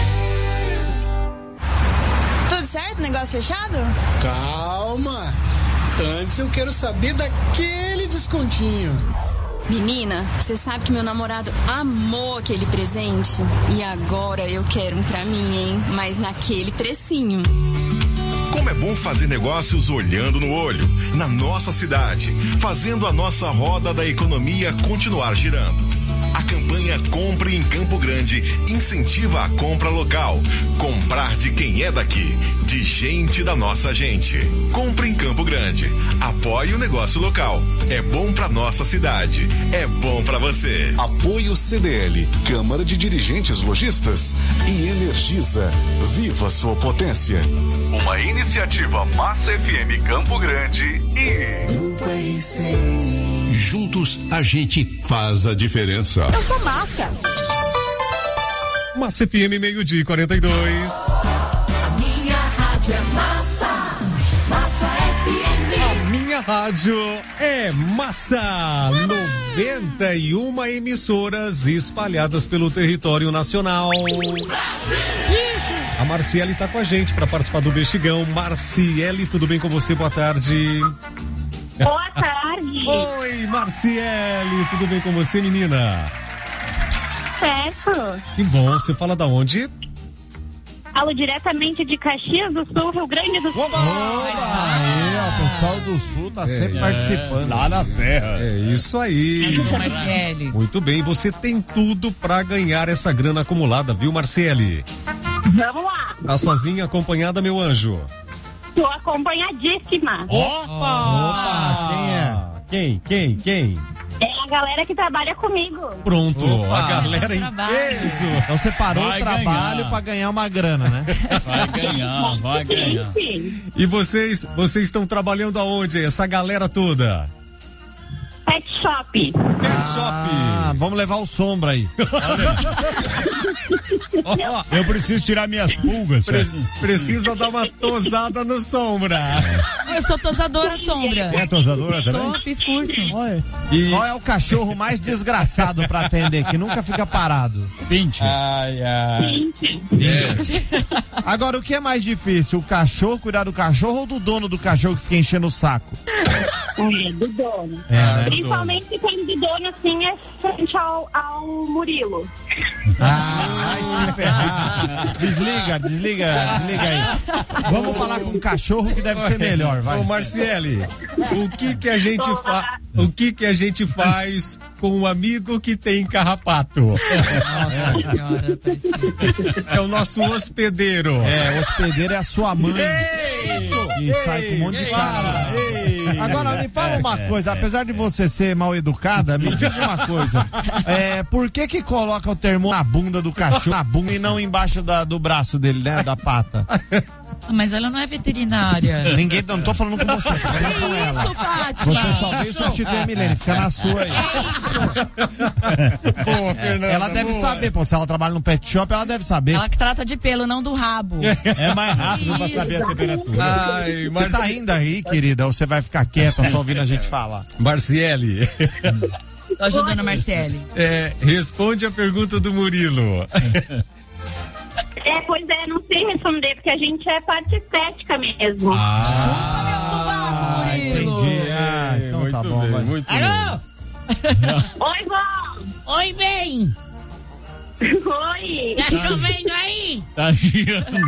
Tudo certo? Negócio fechado? Calma. Antes eu quero saber daquele descontinho. Menina, você sabe que meu namorado amou aquele presente? E agora eu quero um pra mim, hein? Mas naquele precinho. Como é bom fazer negócios olhando no olho, na nossa cidade, fazendo a nossa roda da economia continuar girando. A campanha Compre em Campo Grande incentiva a compra local. Comprar de quem é daqui, de gente da nossa gente. Compre em Campo Grande. Apoie o negócio local. É bom pra nossa cidade. É bom pra você. Apoio C D L, Câmara de Dirigentes Lojistas e Energisa. Viva sua potência. Uma iniciativa Massa F M Campo Grande e juntos a gente faz a diferença. Eu sou Massa. Massa F M, meio-dia e quarenta e dois. A minha rádio é massa. Massa rádio é massa. noventa e uma emissoras espalhadas pelo território nacional. A Marciele tá com a gente para participar do Mexigão. Marciele, tudo bem com você? Boa tarde. Boa tarde. Oi, Marciele, tudo bem com você, menina? Certo. Que bom, você fala da onde? Falo diretamente de Caxias do Sul, Rio Grande do Sul. Oba! Aí, ó, o pessoal do Sul tá sempre é, participando. Lá na Serra. É isso aí. Marciele. Muito bem, você tem tudo pra ganhar essa grana acumulada, viu, Marciele? Vamos lá. Tá sozinha, acompanhada, meu anjo? Tô acompanhadíssima. Opa! Opa! Quem é? Quem? Quem? Quem? É a galera que trabalha comigo. Pronto, Opa, a galera em peso. Então você parou Vai o trabalho ganhar. pra ganhar uma grana, né? Vai ganhar, vai ganhar. E vocês, vocês estão trabalhando aonde? Essa galera toda? Pet Shop. Pet Shop. Ah, vamos levar o Sombra aí. Oh, eu preciso tirar minhas pulgas. Pre precisa dar uma tosada no Sombra. Eu sou tosadora, Sombra. Você é tosadora também? Sou, fiz curso. Oi. E... Qual é o cachorro mais desgraçado pra atender, que nunca fica parado? Pinte. Ai, ai. Pinte. Agora, o que é mais difícil? O cachorro, cuidar do cachorro ou do dono do cachorro que fica enchendo o saco? É, do dono. É, né? Principalmente quando do dono, assim, é frente ao, ao Murilo. Ah, vai se ferrar. Desliga, desliga, desliga aí. Vamos falar com o cachorro que deve ser melhor, vai. Ô, Marciele, o que que a gente faz? O que que a gente faz com um amigo que tem carrapato? Nossa senhora, é o nosso hospedeiro. É, o hospedeiro é a sua mãe. Ei, e sai com um monte de cara. Agora, me fala uma coisa, apesar de você ser mal educada, me diz uma coisa. É, por que que coloca o termo na bunda do cachorro, na bunda e não embaixo da, do braço dele, né, da pata? Mas ela não é veterinária. Ninguém, não tô falando com você, tô falando com ela. Isso, Fátima. Você só veio substituir a Milene, fica na sua aí. Boa, Fernanda, ela deve boa. saber, pô, se ela trabalha no pet shop, ela deve saber. Ela que trata de pelo, não do rabo. É mais rápido pra saber a temperatura. Ai, Você tá ainda aí, querida, ou você vai ficar quieta só ouvindo a gente falar? Marciele. Tô ajudando a Marciele. É, responde a pergunta do Murilo. É, pois é, não sei responder, porque a gente é parte estética mesmo. Ah, Chupa meu sovaco, Murilo. entendi. Ah, então muito tá bom, bem, vai. muito Alô? Oi, vó! Oi, bem! Oi! Tá chovendo aí? Tá girando.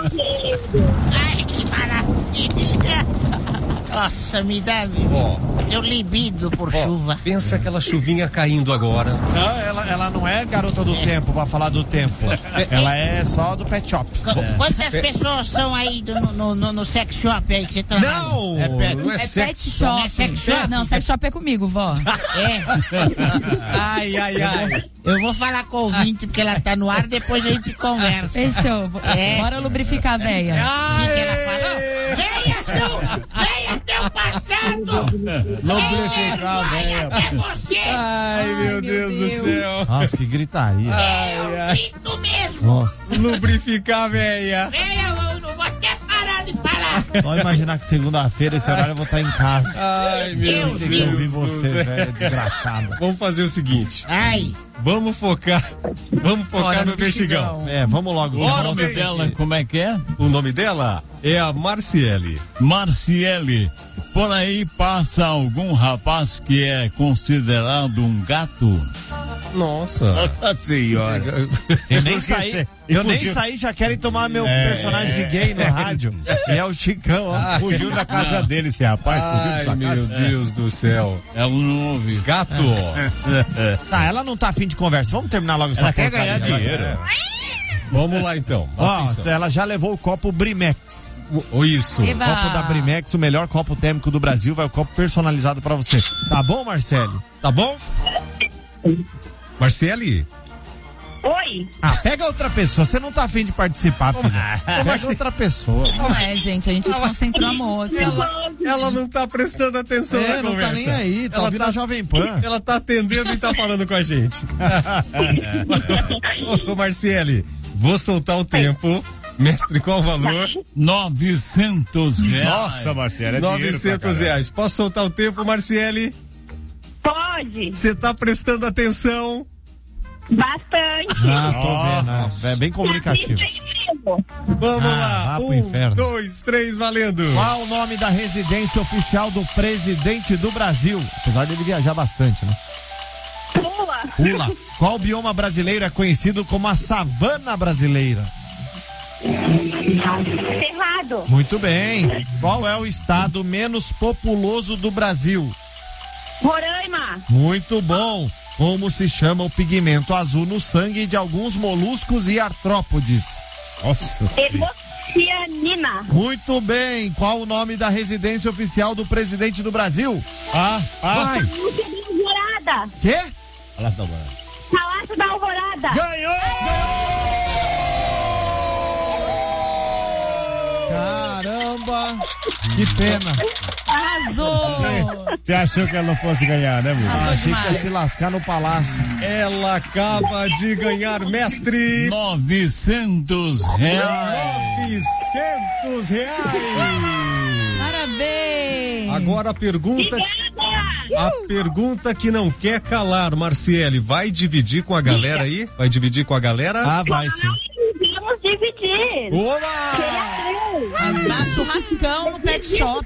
Ai, que maravilha! Nossa, me dá Ó, teu libido por ó, chuva. pensa aquela chuvinha caindo agora. Não, ela, ela não é garota do tempo pra falar do tempo. Ela é só do pet shop. Qu- Quantas É. pessoas são aí do- no, no, no sex shop aí que você trabalha? Não, É pet- não é, É sex pet Não shop. é sex shop? Não, sex shop é comigo, vó. É. Ai, ai, ai. Eu vou falar com o ouvinte porque ela tá no ar, depois a gente conversa. Fechou. É. Bora lubrificar a véia. O que que ela falou? Venha, teu, venha, teu passado! Lubrificar a véia. Até você! Ai, meu Deus do céu. Nossa, que gritaria. É o grito mesmo! Nossa. Lubrificar a véia. Venha, eu não vou até parar de falar! Só imaginar que segunda-feira, esse horário, eu vou estar em casa. Ai, meu Tem que Deus ouvir do você, céu. velho, desgraçada. Vamos fazer o seguinte. Ai! Vamos focar. Vamos focar Bora no no Mexigão. É, vamos logo. O Vamos nome ver. dela, como é que é? O nome dela é a Marciele. Marciele. Por aí passa algum rapaz que é considerado um gato? Nossa. Nossa senhora. Eu nem Porque saí, cê- eu nem fugiu- saí, já querem tomar meu É. personagem de gay no rádio. E é o Chicão, ó. Fugiu da casa dele, esse rapaz. Fugiu da Ai, sua meu casa. Deus do céu. Ela não ouve. Gato. Tá, ela não tá afim de conversa. Vamos terminar logo essa Ela quer porcaria. ganhar dinheiro. Vamos lá então. Ó, Atenção. ela já levou o copo Brimex. O isso. Eba. Copo da Brimex, o melhor copo térmico do Brasil, vai o copo personalizado pra você. Tá bom, Marcelo? Tá bom? Marciele? Oi! Ah, pega outra pessoa. Você não tá afim de participar, filha. Pega outra pessoa. Não é, gente, a gente desconcentrou a moça. Ela, ela não tá prestando atenção É, na não conversa. tá nem aí, tá Ela ouvindo a Jovem Pan. Ela tá atendendo e tá falando com a gente. Ô, Marciele, vou soltar o tempo. Mestre, qual o valor? novecentos reais. Nossa, Marcelo, é novecentos reais. Posso soltar o tempo, Marciele? Pode. Você tá prestando atenção? Bastante. Ah, tô vendo. É bem comunicativo. Vamos Ah, lá. vá pro Um, inferno. dois, três, valendo. Qual o nome da residência oficial do presidente do Brasil? Apesar dele viajar bastante, né? Pula. Pula. Qual bioma brasileiro é conhecido como a savana brasileira? Cerrado. Muito bem. Qual é o estado menos populoso do Brasil? Roraima. Muito bom. Como se chama o pigmento azul no sangue de alguns moluscos e artrópodes? Nossa. Hemocianina. Muito bem. Qual o nome da residência oficial do presidente do Brasil? Ah, ah. Vai. Palácio da Alvorada. Quê? Palácio da Alvorada. Palácio da Alvorada. Ganhou! Caramba! Que pena. Arrasou! Você achou que ela não fosse ganhar, né, mulher? Ah, achei que ia se lascar no palácio. Ela acaba de ganhar, mestre. novecentos reais. novecentos reais. Parabéns! Agora a pergunta. A pergunta que não quer calar, Marciele, vai dividir com a galera aí? Vai dividir com a galera? Ah, vai sim. Vamos dividir. Oba! Mas dá churrascão no pet shop.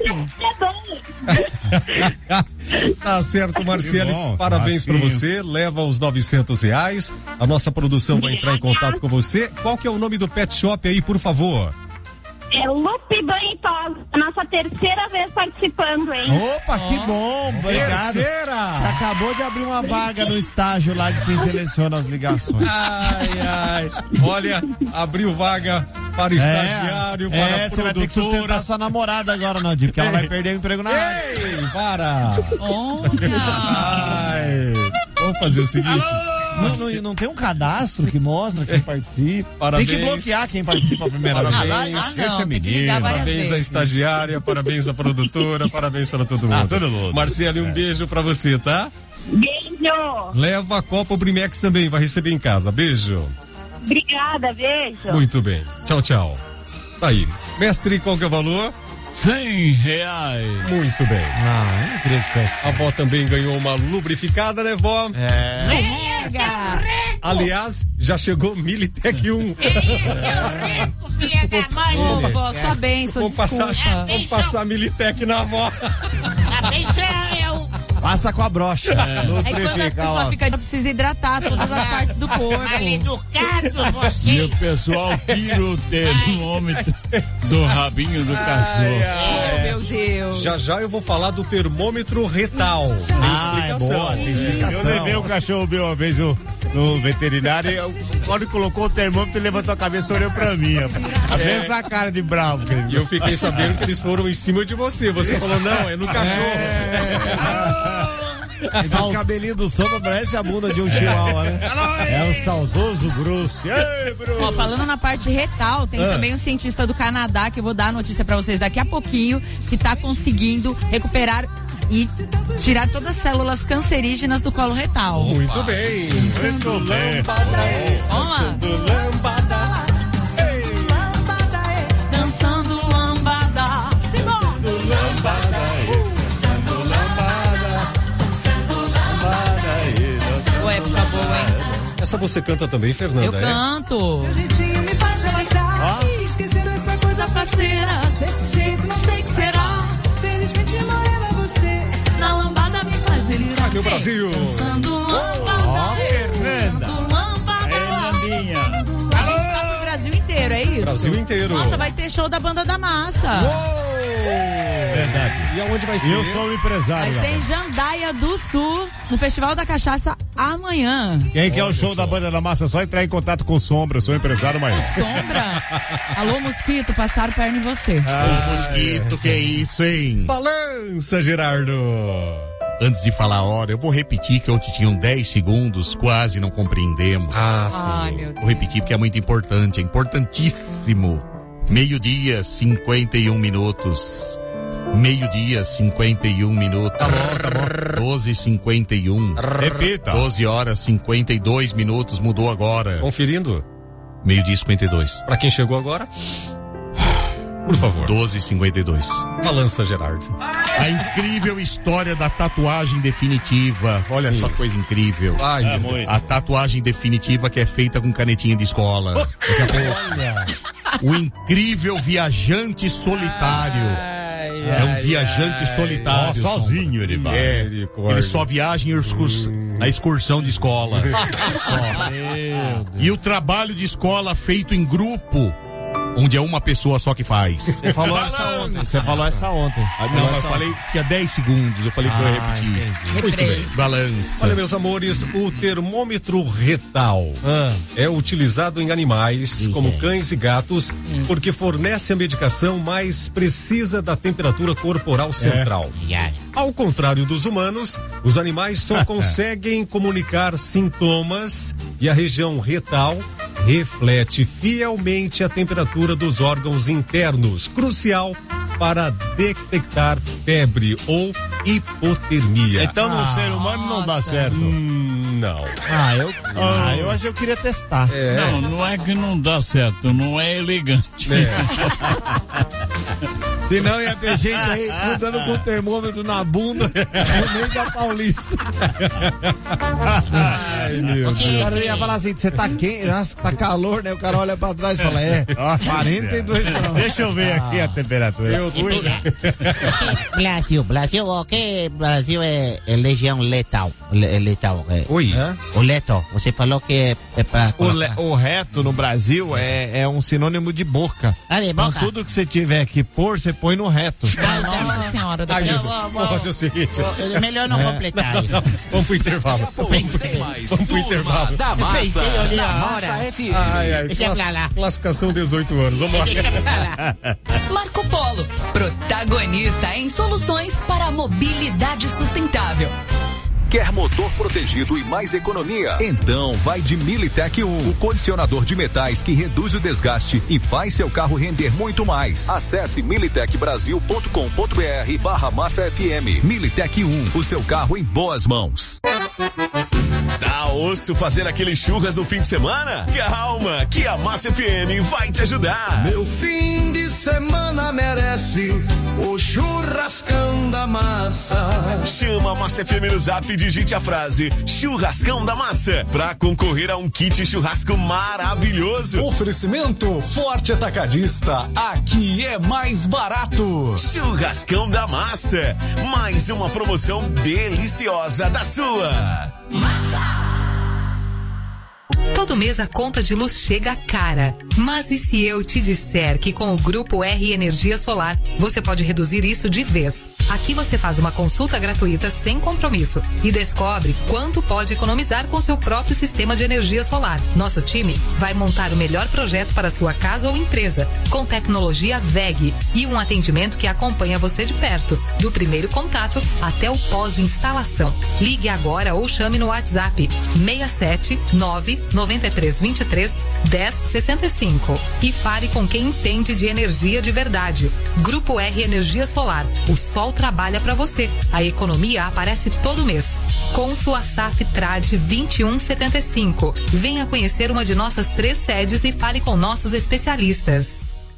Tá certo, Marciele. Que bom, Parabéns pra churrasquinho. você. Leva os novecentos reais. A nossa produção vai entrar em contato com você. Qual que é o nome do pet shop aí, por favor? É Lupe Banho e Tosa, a nossa terceira vez participando, hein? Opa, que bom, obrigado. Terceira! Você acabou de abrir uma vaga no estágio lá de quem seleciona as ligações. Ai, ai. Olha, abriu vaga para estagiário, para é, você vai ter que sustentar produtora. sua namorada agora, Naldinho, porque ela vai perder o emprego na rádio. Ei, para! Olha! Ai, vamos fazer o seguinte. Não, não, não tem um cadastro que mostra quem participa. Parabéns. Tem que bloquear quem participa a primeira vez. Parabéns. Ah, Esse é não, tem que menino. ligar várias Parabéns à vezes. estagiária, parabéns à produtora, parabéns para todo mundo. Ah, todo mundo. Marciele, um beijo pra você, tá? Beijo. Leva a Copa Brimex também, vai receber em casa. Beijo. Obrigada, beijo. Muito bem. Tchau, tchau. Tá aí. Mestre, qual que é o valor? cem reais. Muito bem. Ah, eu não queria que fosse. A vó também ganhou uma lubrificada, né, vó? É. Pega! Aliás, já chegou Militec um. Rico, filha da mãe. Ô, vó, sua bênção, Vamos passar, desculpa. vamos passar Militec na avó. Abençoa eu. Passa com a brocha. É quando a pessoa fica, precisa hidratar todas as partes do corpo. Mal educado E você. o pessoal tira o termômetro do rabinho do cachorro. Oh, meu Deus. Já já eu vou falar do termômetro retal. Tem Ah, é explicação. boa, tem explicação. Eu levei o cachorro meu uma vez no, no veterinário e eu- quando ele colocou o termômetro, ele levantou a cabeça e olhou pra mim. A mesma cara de bravo. Que ele... E eu fiquei sabendo que eles foram em cima de você. Você falou, não, é no cachorro. Esse o cabelinho do sombra parece a bunda de um chihuahua, né? É o saudoso Bruce. Ei, Bruce. Ó, falando na parte retal, tem Ah. também um cientista do Canadá, que eu vou dar a notícia pra vocês daqui a pouquinho, que tá conseguindo recuperar e tirar todas as células cancerígenas do colo retal. Muito bem. Muito bem. Vamos lá. Dançando lambada. Dançando lambada. Simão. Ô, época boa, hein? Essa você canta também, Fernanda? Eu é? canto. jeitinho me faz relaxar. Esquecendo essa coisa faceira. Desse jeito não sei o que será. Felizmente morena você. Na lambada me faz delirar. Meu Brasil. Dançando lambada. Ó, Fernanda. Dançando lambada. Aí, Nandinha. A gente tá pro Brasil inteiro, é isso? Brasil inteiro. Nossa, vai ter show da Banda da Massa. Verdade. E aonde vai ser? Eu sou o Vai empresário. ser em rapaz. Jandaia do Sul, no Festival da Cachaça, amanhã. Quem quer o show da Banda da Massa, é só entrar em contato com o Sombra. Eu sou empresário, mas... Sombra. Alô, mosquito, passaram perna em você. Ô, mosquito, que isso, hein? Balança, Gerardo. Antes de falar a hora, eu vou repetir que ontem tinham dez segundos, quase não compreendemos. Ah, sim. Ai, meu Deus. Vou repetir porque é muito importante, é importantíssimo. Meio-dia, cinquenta e um minutos. Meio-dia, cinquenta e um minutos. Tá bom, tá bom. doze e cinquenta e um. Repita. doze horas, cinquenta e dois minutos, mudou agora. Conferindo? Meio-dia e cinquenta e dois. Pra quem chegou agora, por favor. doze e cinquenta e dois. Balança, Gerardo. A incrível história da tatuagem definitiva. Olha Sim. só que coisa incrível. Ai, é, muito. A tatuagem definitiva que é feita com canetinha de escola. Daqui a pouco. O incrível viajante solitário. Ai, é um ai, viajante ai. solitário. Ó, sozinho ele vai. É, Misericórdia. ele só viaja em excurs... na excursão de escola. E o trabalho de escola feito em grupo, onde é uma pessoa só que faz. Você falou essa ontem. Você falou essa ontem. Ah, não, eu falei que há dez segundos. Eu falei que eu ia Ah, repetir. entendi. Muito bem. Balança. Olha, meus amores, o termômetro retal Ah. é utilizado em animais como cães e gatos Hum. porque fornece a medicação mais precisa da temperatura corporal central. Ao contrário dos humanos, os animais só conseguem comunicar sintomas e a região retal reflete fielmente a temperatura dos órgãos internos, crucial para detectar febre ou hipotermia. Então no ser humano não dá certo. Hum, não. Ah, eu, ah, eu achei que eu queria testar. É. Não, não é que não dá certo, não é elegante. Senão ia ter gente aí andando com o termômetro na bunda no meio da Paulista. Ai, meu O Deus. cara ia falar assim: você tá quente, nossa, tá calor, né? O cara olha pra trás e fala: é, Nossa quarenta e dois Senhora. graus. Deixa eu ver aqui a temperatura. Meu Deus. Brasil, Brasil, o que Brasil é, é legião letal? Le, é letal. É. Oi. O leto, você falou que é, é pra O, le- o reto no Brasil é, é um sinônimo de boca. Ah, de Então boca? tudo que você tiver que pôr, você põe no reto. Nossa senhora. Ai, depois- meu vou- Deus. vou- Vamos fazer o seguinte. É melhor não completar isso. Vamos pro intervalo. Vamos pro, vamos pro intervalo. Da Eu pensei, Massa. olhei a Da hora. Massa F M. Ai, ai, Deixa class- pra lá. classificação dezoito anos. Vamos lá. Marco Polo, protagonista em soluções para a mobilidade sustentável. Quer motor protegido e mais economia? Então vai de Militec um, o condicionador de metais que reduz o desgaste e faz seu carro render muito mais. Acesse militec brasil ponto com ponto br barra massa F M. Militec um, o seu carro em boas mãos. Tá osso fazer aquele churras no fim de semana? Calma, que a Massa F M vai te ajudar. Meu fim de semana merece o churrascão da massa. Chama a Massa F M no zap e digite a frase Churrascão da Massa pra concorrer a um kit churrasco maravilhoso. Oferecimento Forte Atacadista. Aqui é mais barato. Churrascão da Massa, mais uma promoção deliciosa da sua. Todo mês a conta de luz chega cara. Mas e se eu te disser que com o Grupo R Energia Solar você pode reduzir isso de vez? Aqui você faz uma consulta gratuita sem compromisso e descobre quanto pode economizar com seu próprio sistema de energia solar. Nosso time vai montar o melhor projeto para sua casa ou empresa, com tecnologia V E G e um atendimento que acompanha você de perto, do primeiro contato até o pós-instalação. Ligue agora ou chame no WhatsApp seis sete nove nove três dois três um zero seis cinco e fale com quem entende de energia de verdade. Grupo R Energia Solar. O sol trabalha para você. A economia aparece todo mês. Com sua S A F Trade vinte e um setenta e cinco. Venha conhecer uma de nossas três sedes e fale com nossos especialistas.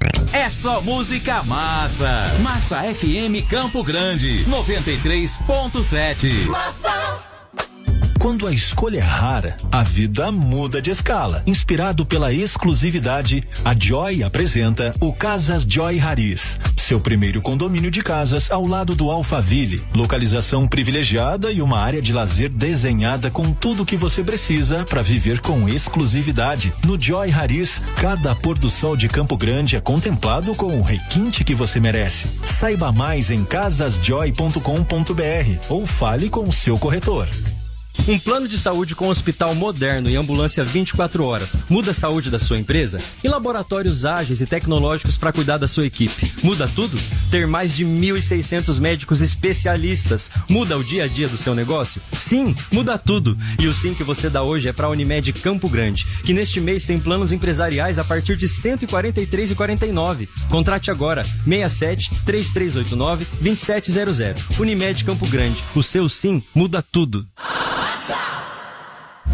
É só música massa. Massa F M Campo Grande, noventa e três ponto sete. Massa. Quando a escolha é rara, a vida muda de escala. Inspirado pela exclusividade, a Joy apresenta o Casas Joy Haris. Seu primeiro condomínio de casas ao lado do Alphaville. Localização privilegiada e uma área de lazer desenhada com tudo o que você precisa para viver com exclusividade. No Joy Haris, cada pôr do sol de Campo Grande é contemplado com o requinte que você merece. Saiba mais em casas joy ponto com ponto br ou fale com o seu corretor. Um plano de saúde com hospital moderno e ambulância vinte e quatro horas muda a saúde da sua empresa? E laboratórios ágeis e tecnológicos para cuidar da sua equipe? Muda tudo? Ter mais de mil e seiscentos médicos especialistas muda o dia a dia do seu negócio? Sim, muda tudo. E o sim que você dá hoje é para a Unimed Campo Grande, que neste mês tem planos empresariais a partir de cento e quarenta e três reais e quarenta e nove centavos. Contrate agora seis sete três três oito nove dois sete zero zero. Unimed Campo Grande. O seu sim muda tudo. Há mais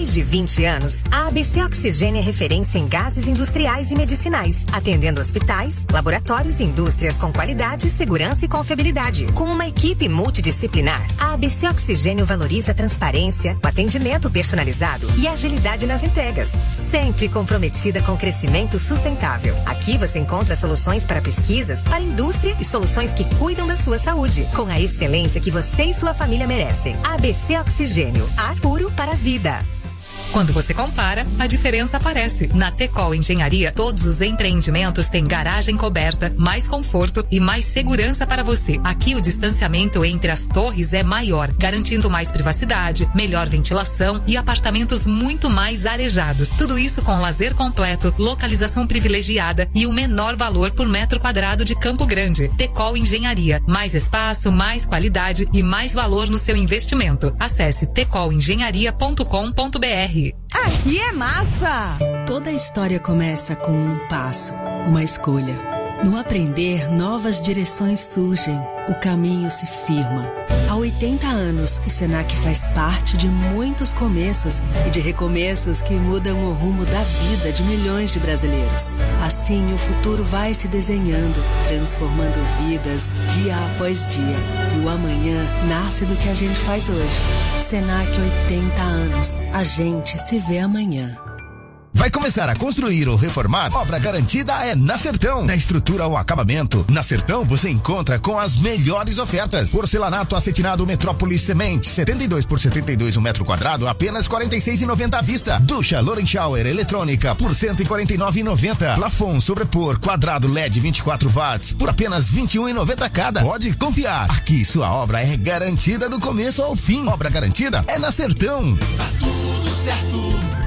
mais de vinte anos, a A B C Oxigênio é referência em gases industriais e medicinais, atendendo hospitais, laboratórios e indústrias com qualidade, segurança e confiabilidade. Com uma equipe multidisciplinar, a A B C Oxigênio valoriza a transparência, o atendimento personalizado e a agilidade nas entregas, sempre comprometida com crescimento sustentável. Aqui você encontra soluções para pesquisas, para a indústria e soluções que cuidam da sua saúde, com a excelência que você e sua família merecem. A B C Oxigênio, ar puro para a vida. Quando você compara, a diferença aparece. Na Tecol Engenharia, todos os empreendimentos têm garagem coberta, mais conforto e mais segurança para você. Aqui o distanciamento entre as torres é maior, garantindo mais privacidade, melhor ventilação e apartamentos muito mais arejados. Tudo isso com lazer completo, localização privilegiada e o menor valor por metro quadrado de Campo Grande. Tecol Engenharia, mais espaço, mais qualidade e mais valor no seu investimento. Acesse tecol engenharia ponto com ponto br. Aqui é massa! Toda história começa com um passo, uma escolha. No aprender, novas direções surgem, o caminho se firma. Há oitenta anos, o Senac faz parte de muitos começos e de recomeços que mudam o rumo da vida de milhões de brasileiros. Assim, o futuro vai se desenhando, transformando vidas dia após dia. E o amanhã nasce do que a gente faz hoje. Senac, oitenta anos. A gente se vê amanhã. Vai começar a construir ou reformar? Obra garantida é na Sertão. Da estrutura ao acabamento, na Sertão você encontra com as melhores ofertas. Porcelanato acetinado Metrópolis Cement, setenta e dois por setenta e dois um metro quadrado, apenas quarenta e seis reais e noventa à vista. Ducha Loren Shower eletrônica por cento e quarenta e nove reais e noventa centavos. Plafond sobrepor quadrado L E D vinte e quatro watts por apenas vinte e um reais e noventa centavos cada. Pode confiar. Aqui sua obra é garantida do começo ao fim. Obra garantida é na Sertão. Tá tudo certo.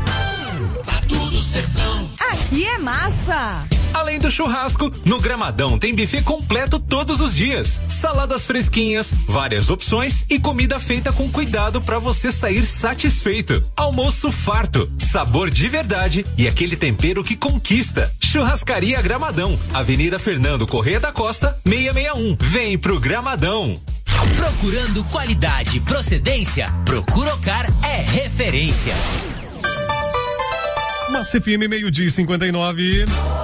Tá tudo Sertão. Aqui é massa! Além do churrasco, no Gramadão tem buffet completo todos os dias. Saladas fresquinhas, várias opções e comida feita com cuidado para você sair satisfeito. Almoço farto, sabor de verdade e aquele tempero que conquista. Churrascaria Gramadão, Avenida Fernando Corrêa da Costa, seiscentos e sessenta e um. Vem pro Gramadão. Procurando qualidade e procedência? Procuracar é referência. Massa F M, meio-dia e cinquenta e nove.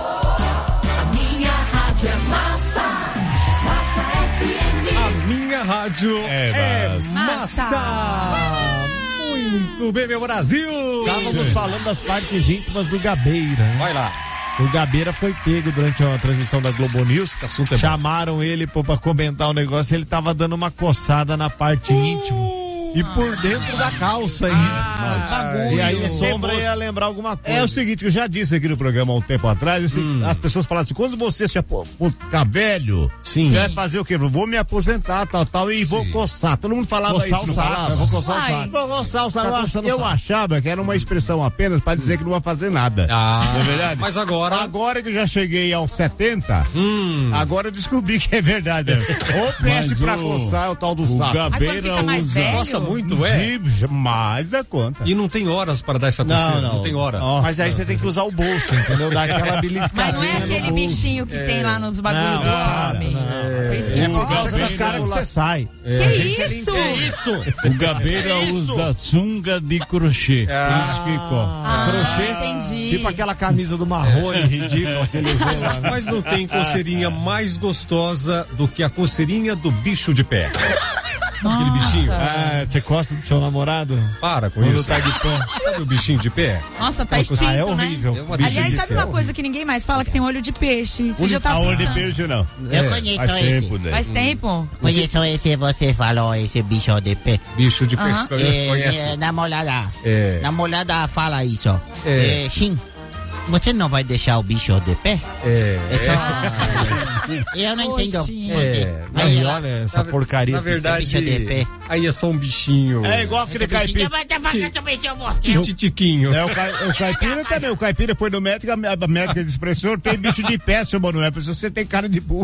A minha rádio é massa. Massa F M. A minha rádio é, é massa. massa. Muito bem, meu Brasil. Estávamos falando das partes íntimas do Gabeira, né? Vai lá. O Gabeira foi pego durante a transmissão da Globo News. Esse assunto é Chamaram bom. ele pô, pra comentar o negócio. Ele tava dando uma coçada na parte uh. íntima. E por dentro da calça ainda. Ah, e aí o Sombra ia lembrar alguma coisa. É o seguinte, eu já disse aqui no programa há um tempo atrás, assim, hum. as pessoas falaram assim, quando você se ficar velho, Sim. você vai fazer o quê? Vou me aposentar, tal, tal, e Sim. vou coçar. Todo mundo falava coçar isso, o não saco, falava? vou coçar o saco. Vou coçar o saco. Tá Eu, eu saco. achava que era uma expressão apenas para dizer que não vai fazer nada. Ah, não é verdade? Mas agora... Agora que eu já cheguei aos setenta, hum. agora eu descobri que é verdade. Ou peste pra o, coçar, é o tal do o saco. Gabeira usa... Nossa, muito, é? Mais da conta. E não tem horas para dar essa coceira. Não, não. não tem hora. Nossa. Mas aí você tem que usar o bolso, entendeu? Dar aquela beliscadinha. Mas não é aquele bichinho que é. tem lá nos bagulhos do homem. É. Por isso que é por causa dos caras que você sai. É. Que isso? É isso? O Gabeira usa sunga de crochê. Ah. Por isso que coça. Ah, crochê? Entendi. Tipo aquela camisa do Marrone ridícula que ele usou lá. Mas não tem coceirinha mais gostosa do que a coceirinha do bicho de pé. Nossa. Aquele bichinho. Ah, você gosta do seu namorado? Para com Quando isso. tá de pé. Sabe o bichinho de pé? Nossa, tá extinto, ah, é horrível. né? É Aliás, sabe uma coisa que ninguém mais fala? Que tem olho de peixe. Você já tá olho de peixe não. Eu é, conheço faz esse. Tempo, né? Faz tempo? Conheço esse, você falou, esse bicho de pé. Bicho de pé. Uh-huh. Conhece? É, namorada. É. Namorada fala isso. É. É, sim. Você não vai deixar o bicho de pé? É. É só... Eu não entendo. É. Aí, ela... olha essa na, porcaria. Na verdade, aí é só um bichinho. É igual aquele caipira. Titiquinho. É, o, ca... o caipira também. O caipira foi no médico, a médica disse pra ele, tem bicho de pé, seu Manuel. Você tem cara de burro.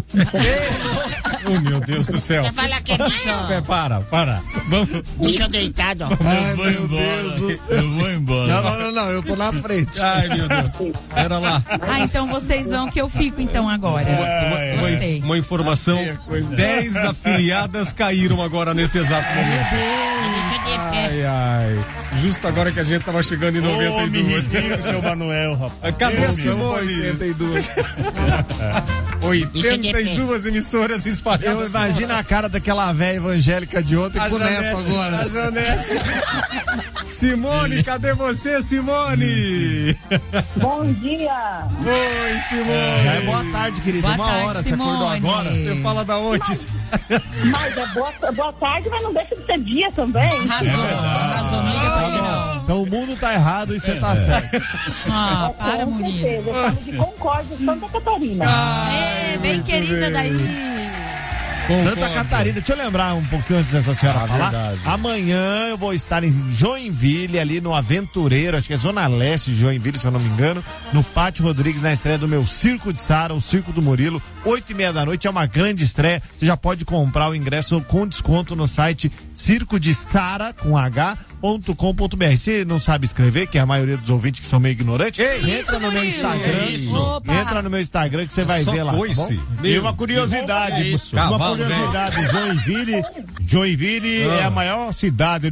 Oh, meu Deus do céu. Você fala que é bicho. É, para, para. Vamos. Bicho deitado. Ai, eu vou meu embora. Deus do céu. Eu vou embora. Não, não, não, não, eu tô na frente. Ai, meu Deus. Era lá. Ah, então vocês vão que eu fico então agora. Uma, uma, Gostei. uma informação: dez afiliadas caíram agora nesse exato momento. Bicho de pé. Ai, ai. Justo agora que a gente tava chegando em noventa e dois. Ô, seu Manuel, rapaz. Cadê a Ô, Simone? oitenta e duas. oitenta e duas emissoras espalhadas. Eu imagino a cara daquela velha evangélica de ontem com o Neto agora. A Janete. Simone, cadê você, Simone? Bom dia. Oi, Simone. Já é boa tarde, querida. Boa Uma tarde, hora, Simone. você acordou agora? Você fala da onde? Mas, mas é boa, boa tarde, mas não deixa de ser dia também. Arrasou, arrasou, não liga pra ele não. Então o mundo tá errado e você tá certo. Ah, para, Com Murilo. certeza. Eu falo de Concórdia, Santa Catarina. É, bem querida daí. Santa Catarina, deixa eu lembrar um pouquinho antes dessa senhora Ah, falar. verdade. Amanhã eu vou estar em Joinville, ali no Aventureiro, acho que é Zona Leste de Joinville, se eu não me engano, no Pátio Rodrigues, na estreia do meu Circo de Sara, o Circo do Murilo, oito e meia da noite, é uma grande estreia. Você já pode comprar o ingresso com desconto no site circo de sara com h ponto com ponto br. Se não sabe escrever, que é a maioria dos ouvintes que são meio ignorantes, Ei, entra isso, no meu Murilo. Instagram. Isso. Entra no meu Instagram que você vai Só ver lá. Tá coice. bom? E uma curiosidade, Isso. uma Cavalo, curiosidade, Joinville, Joinville Ah. é a maior cidade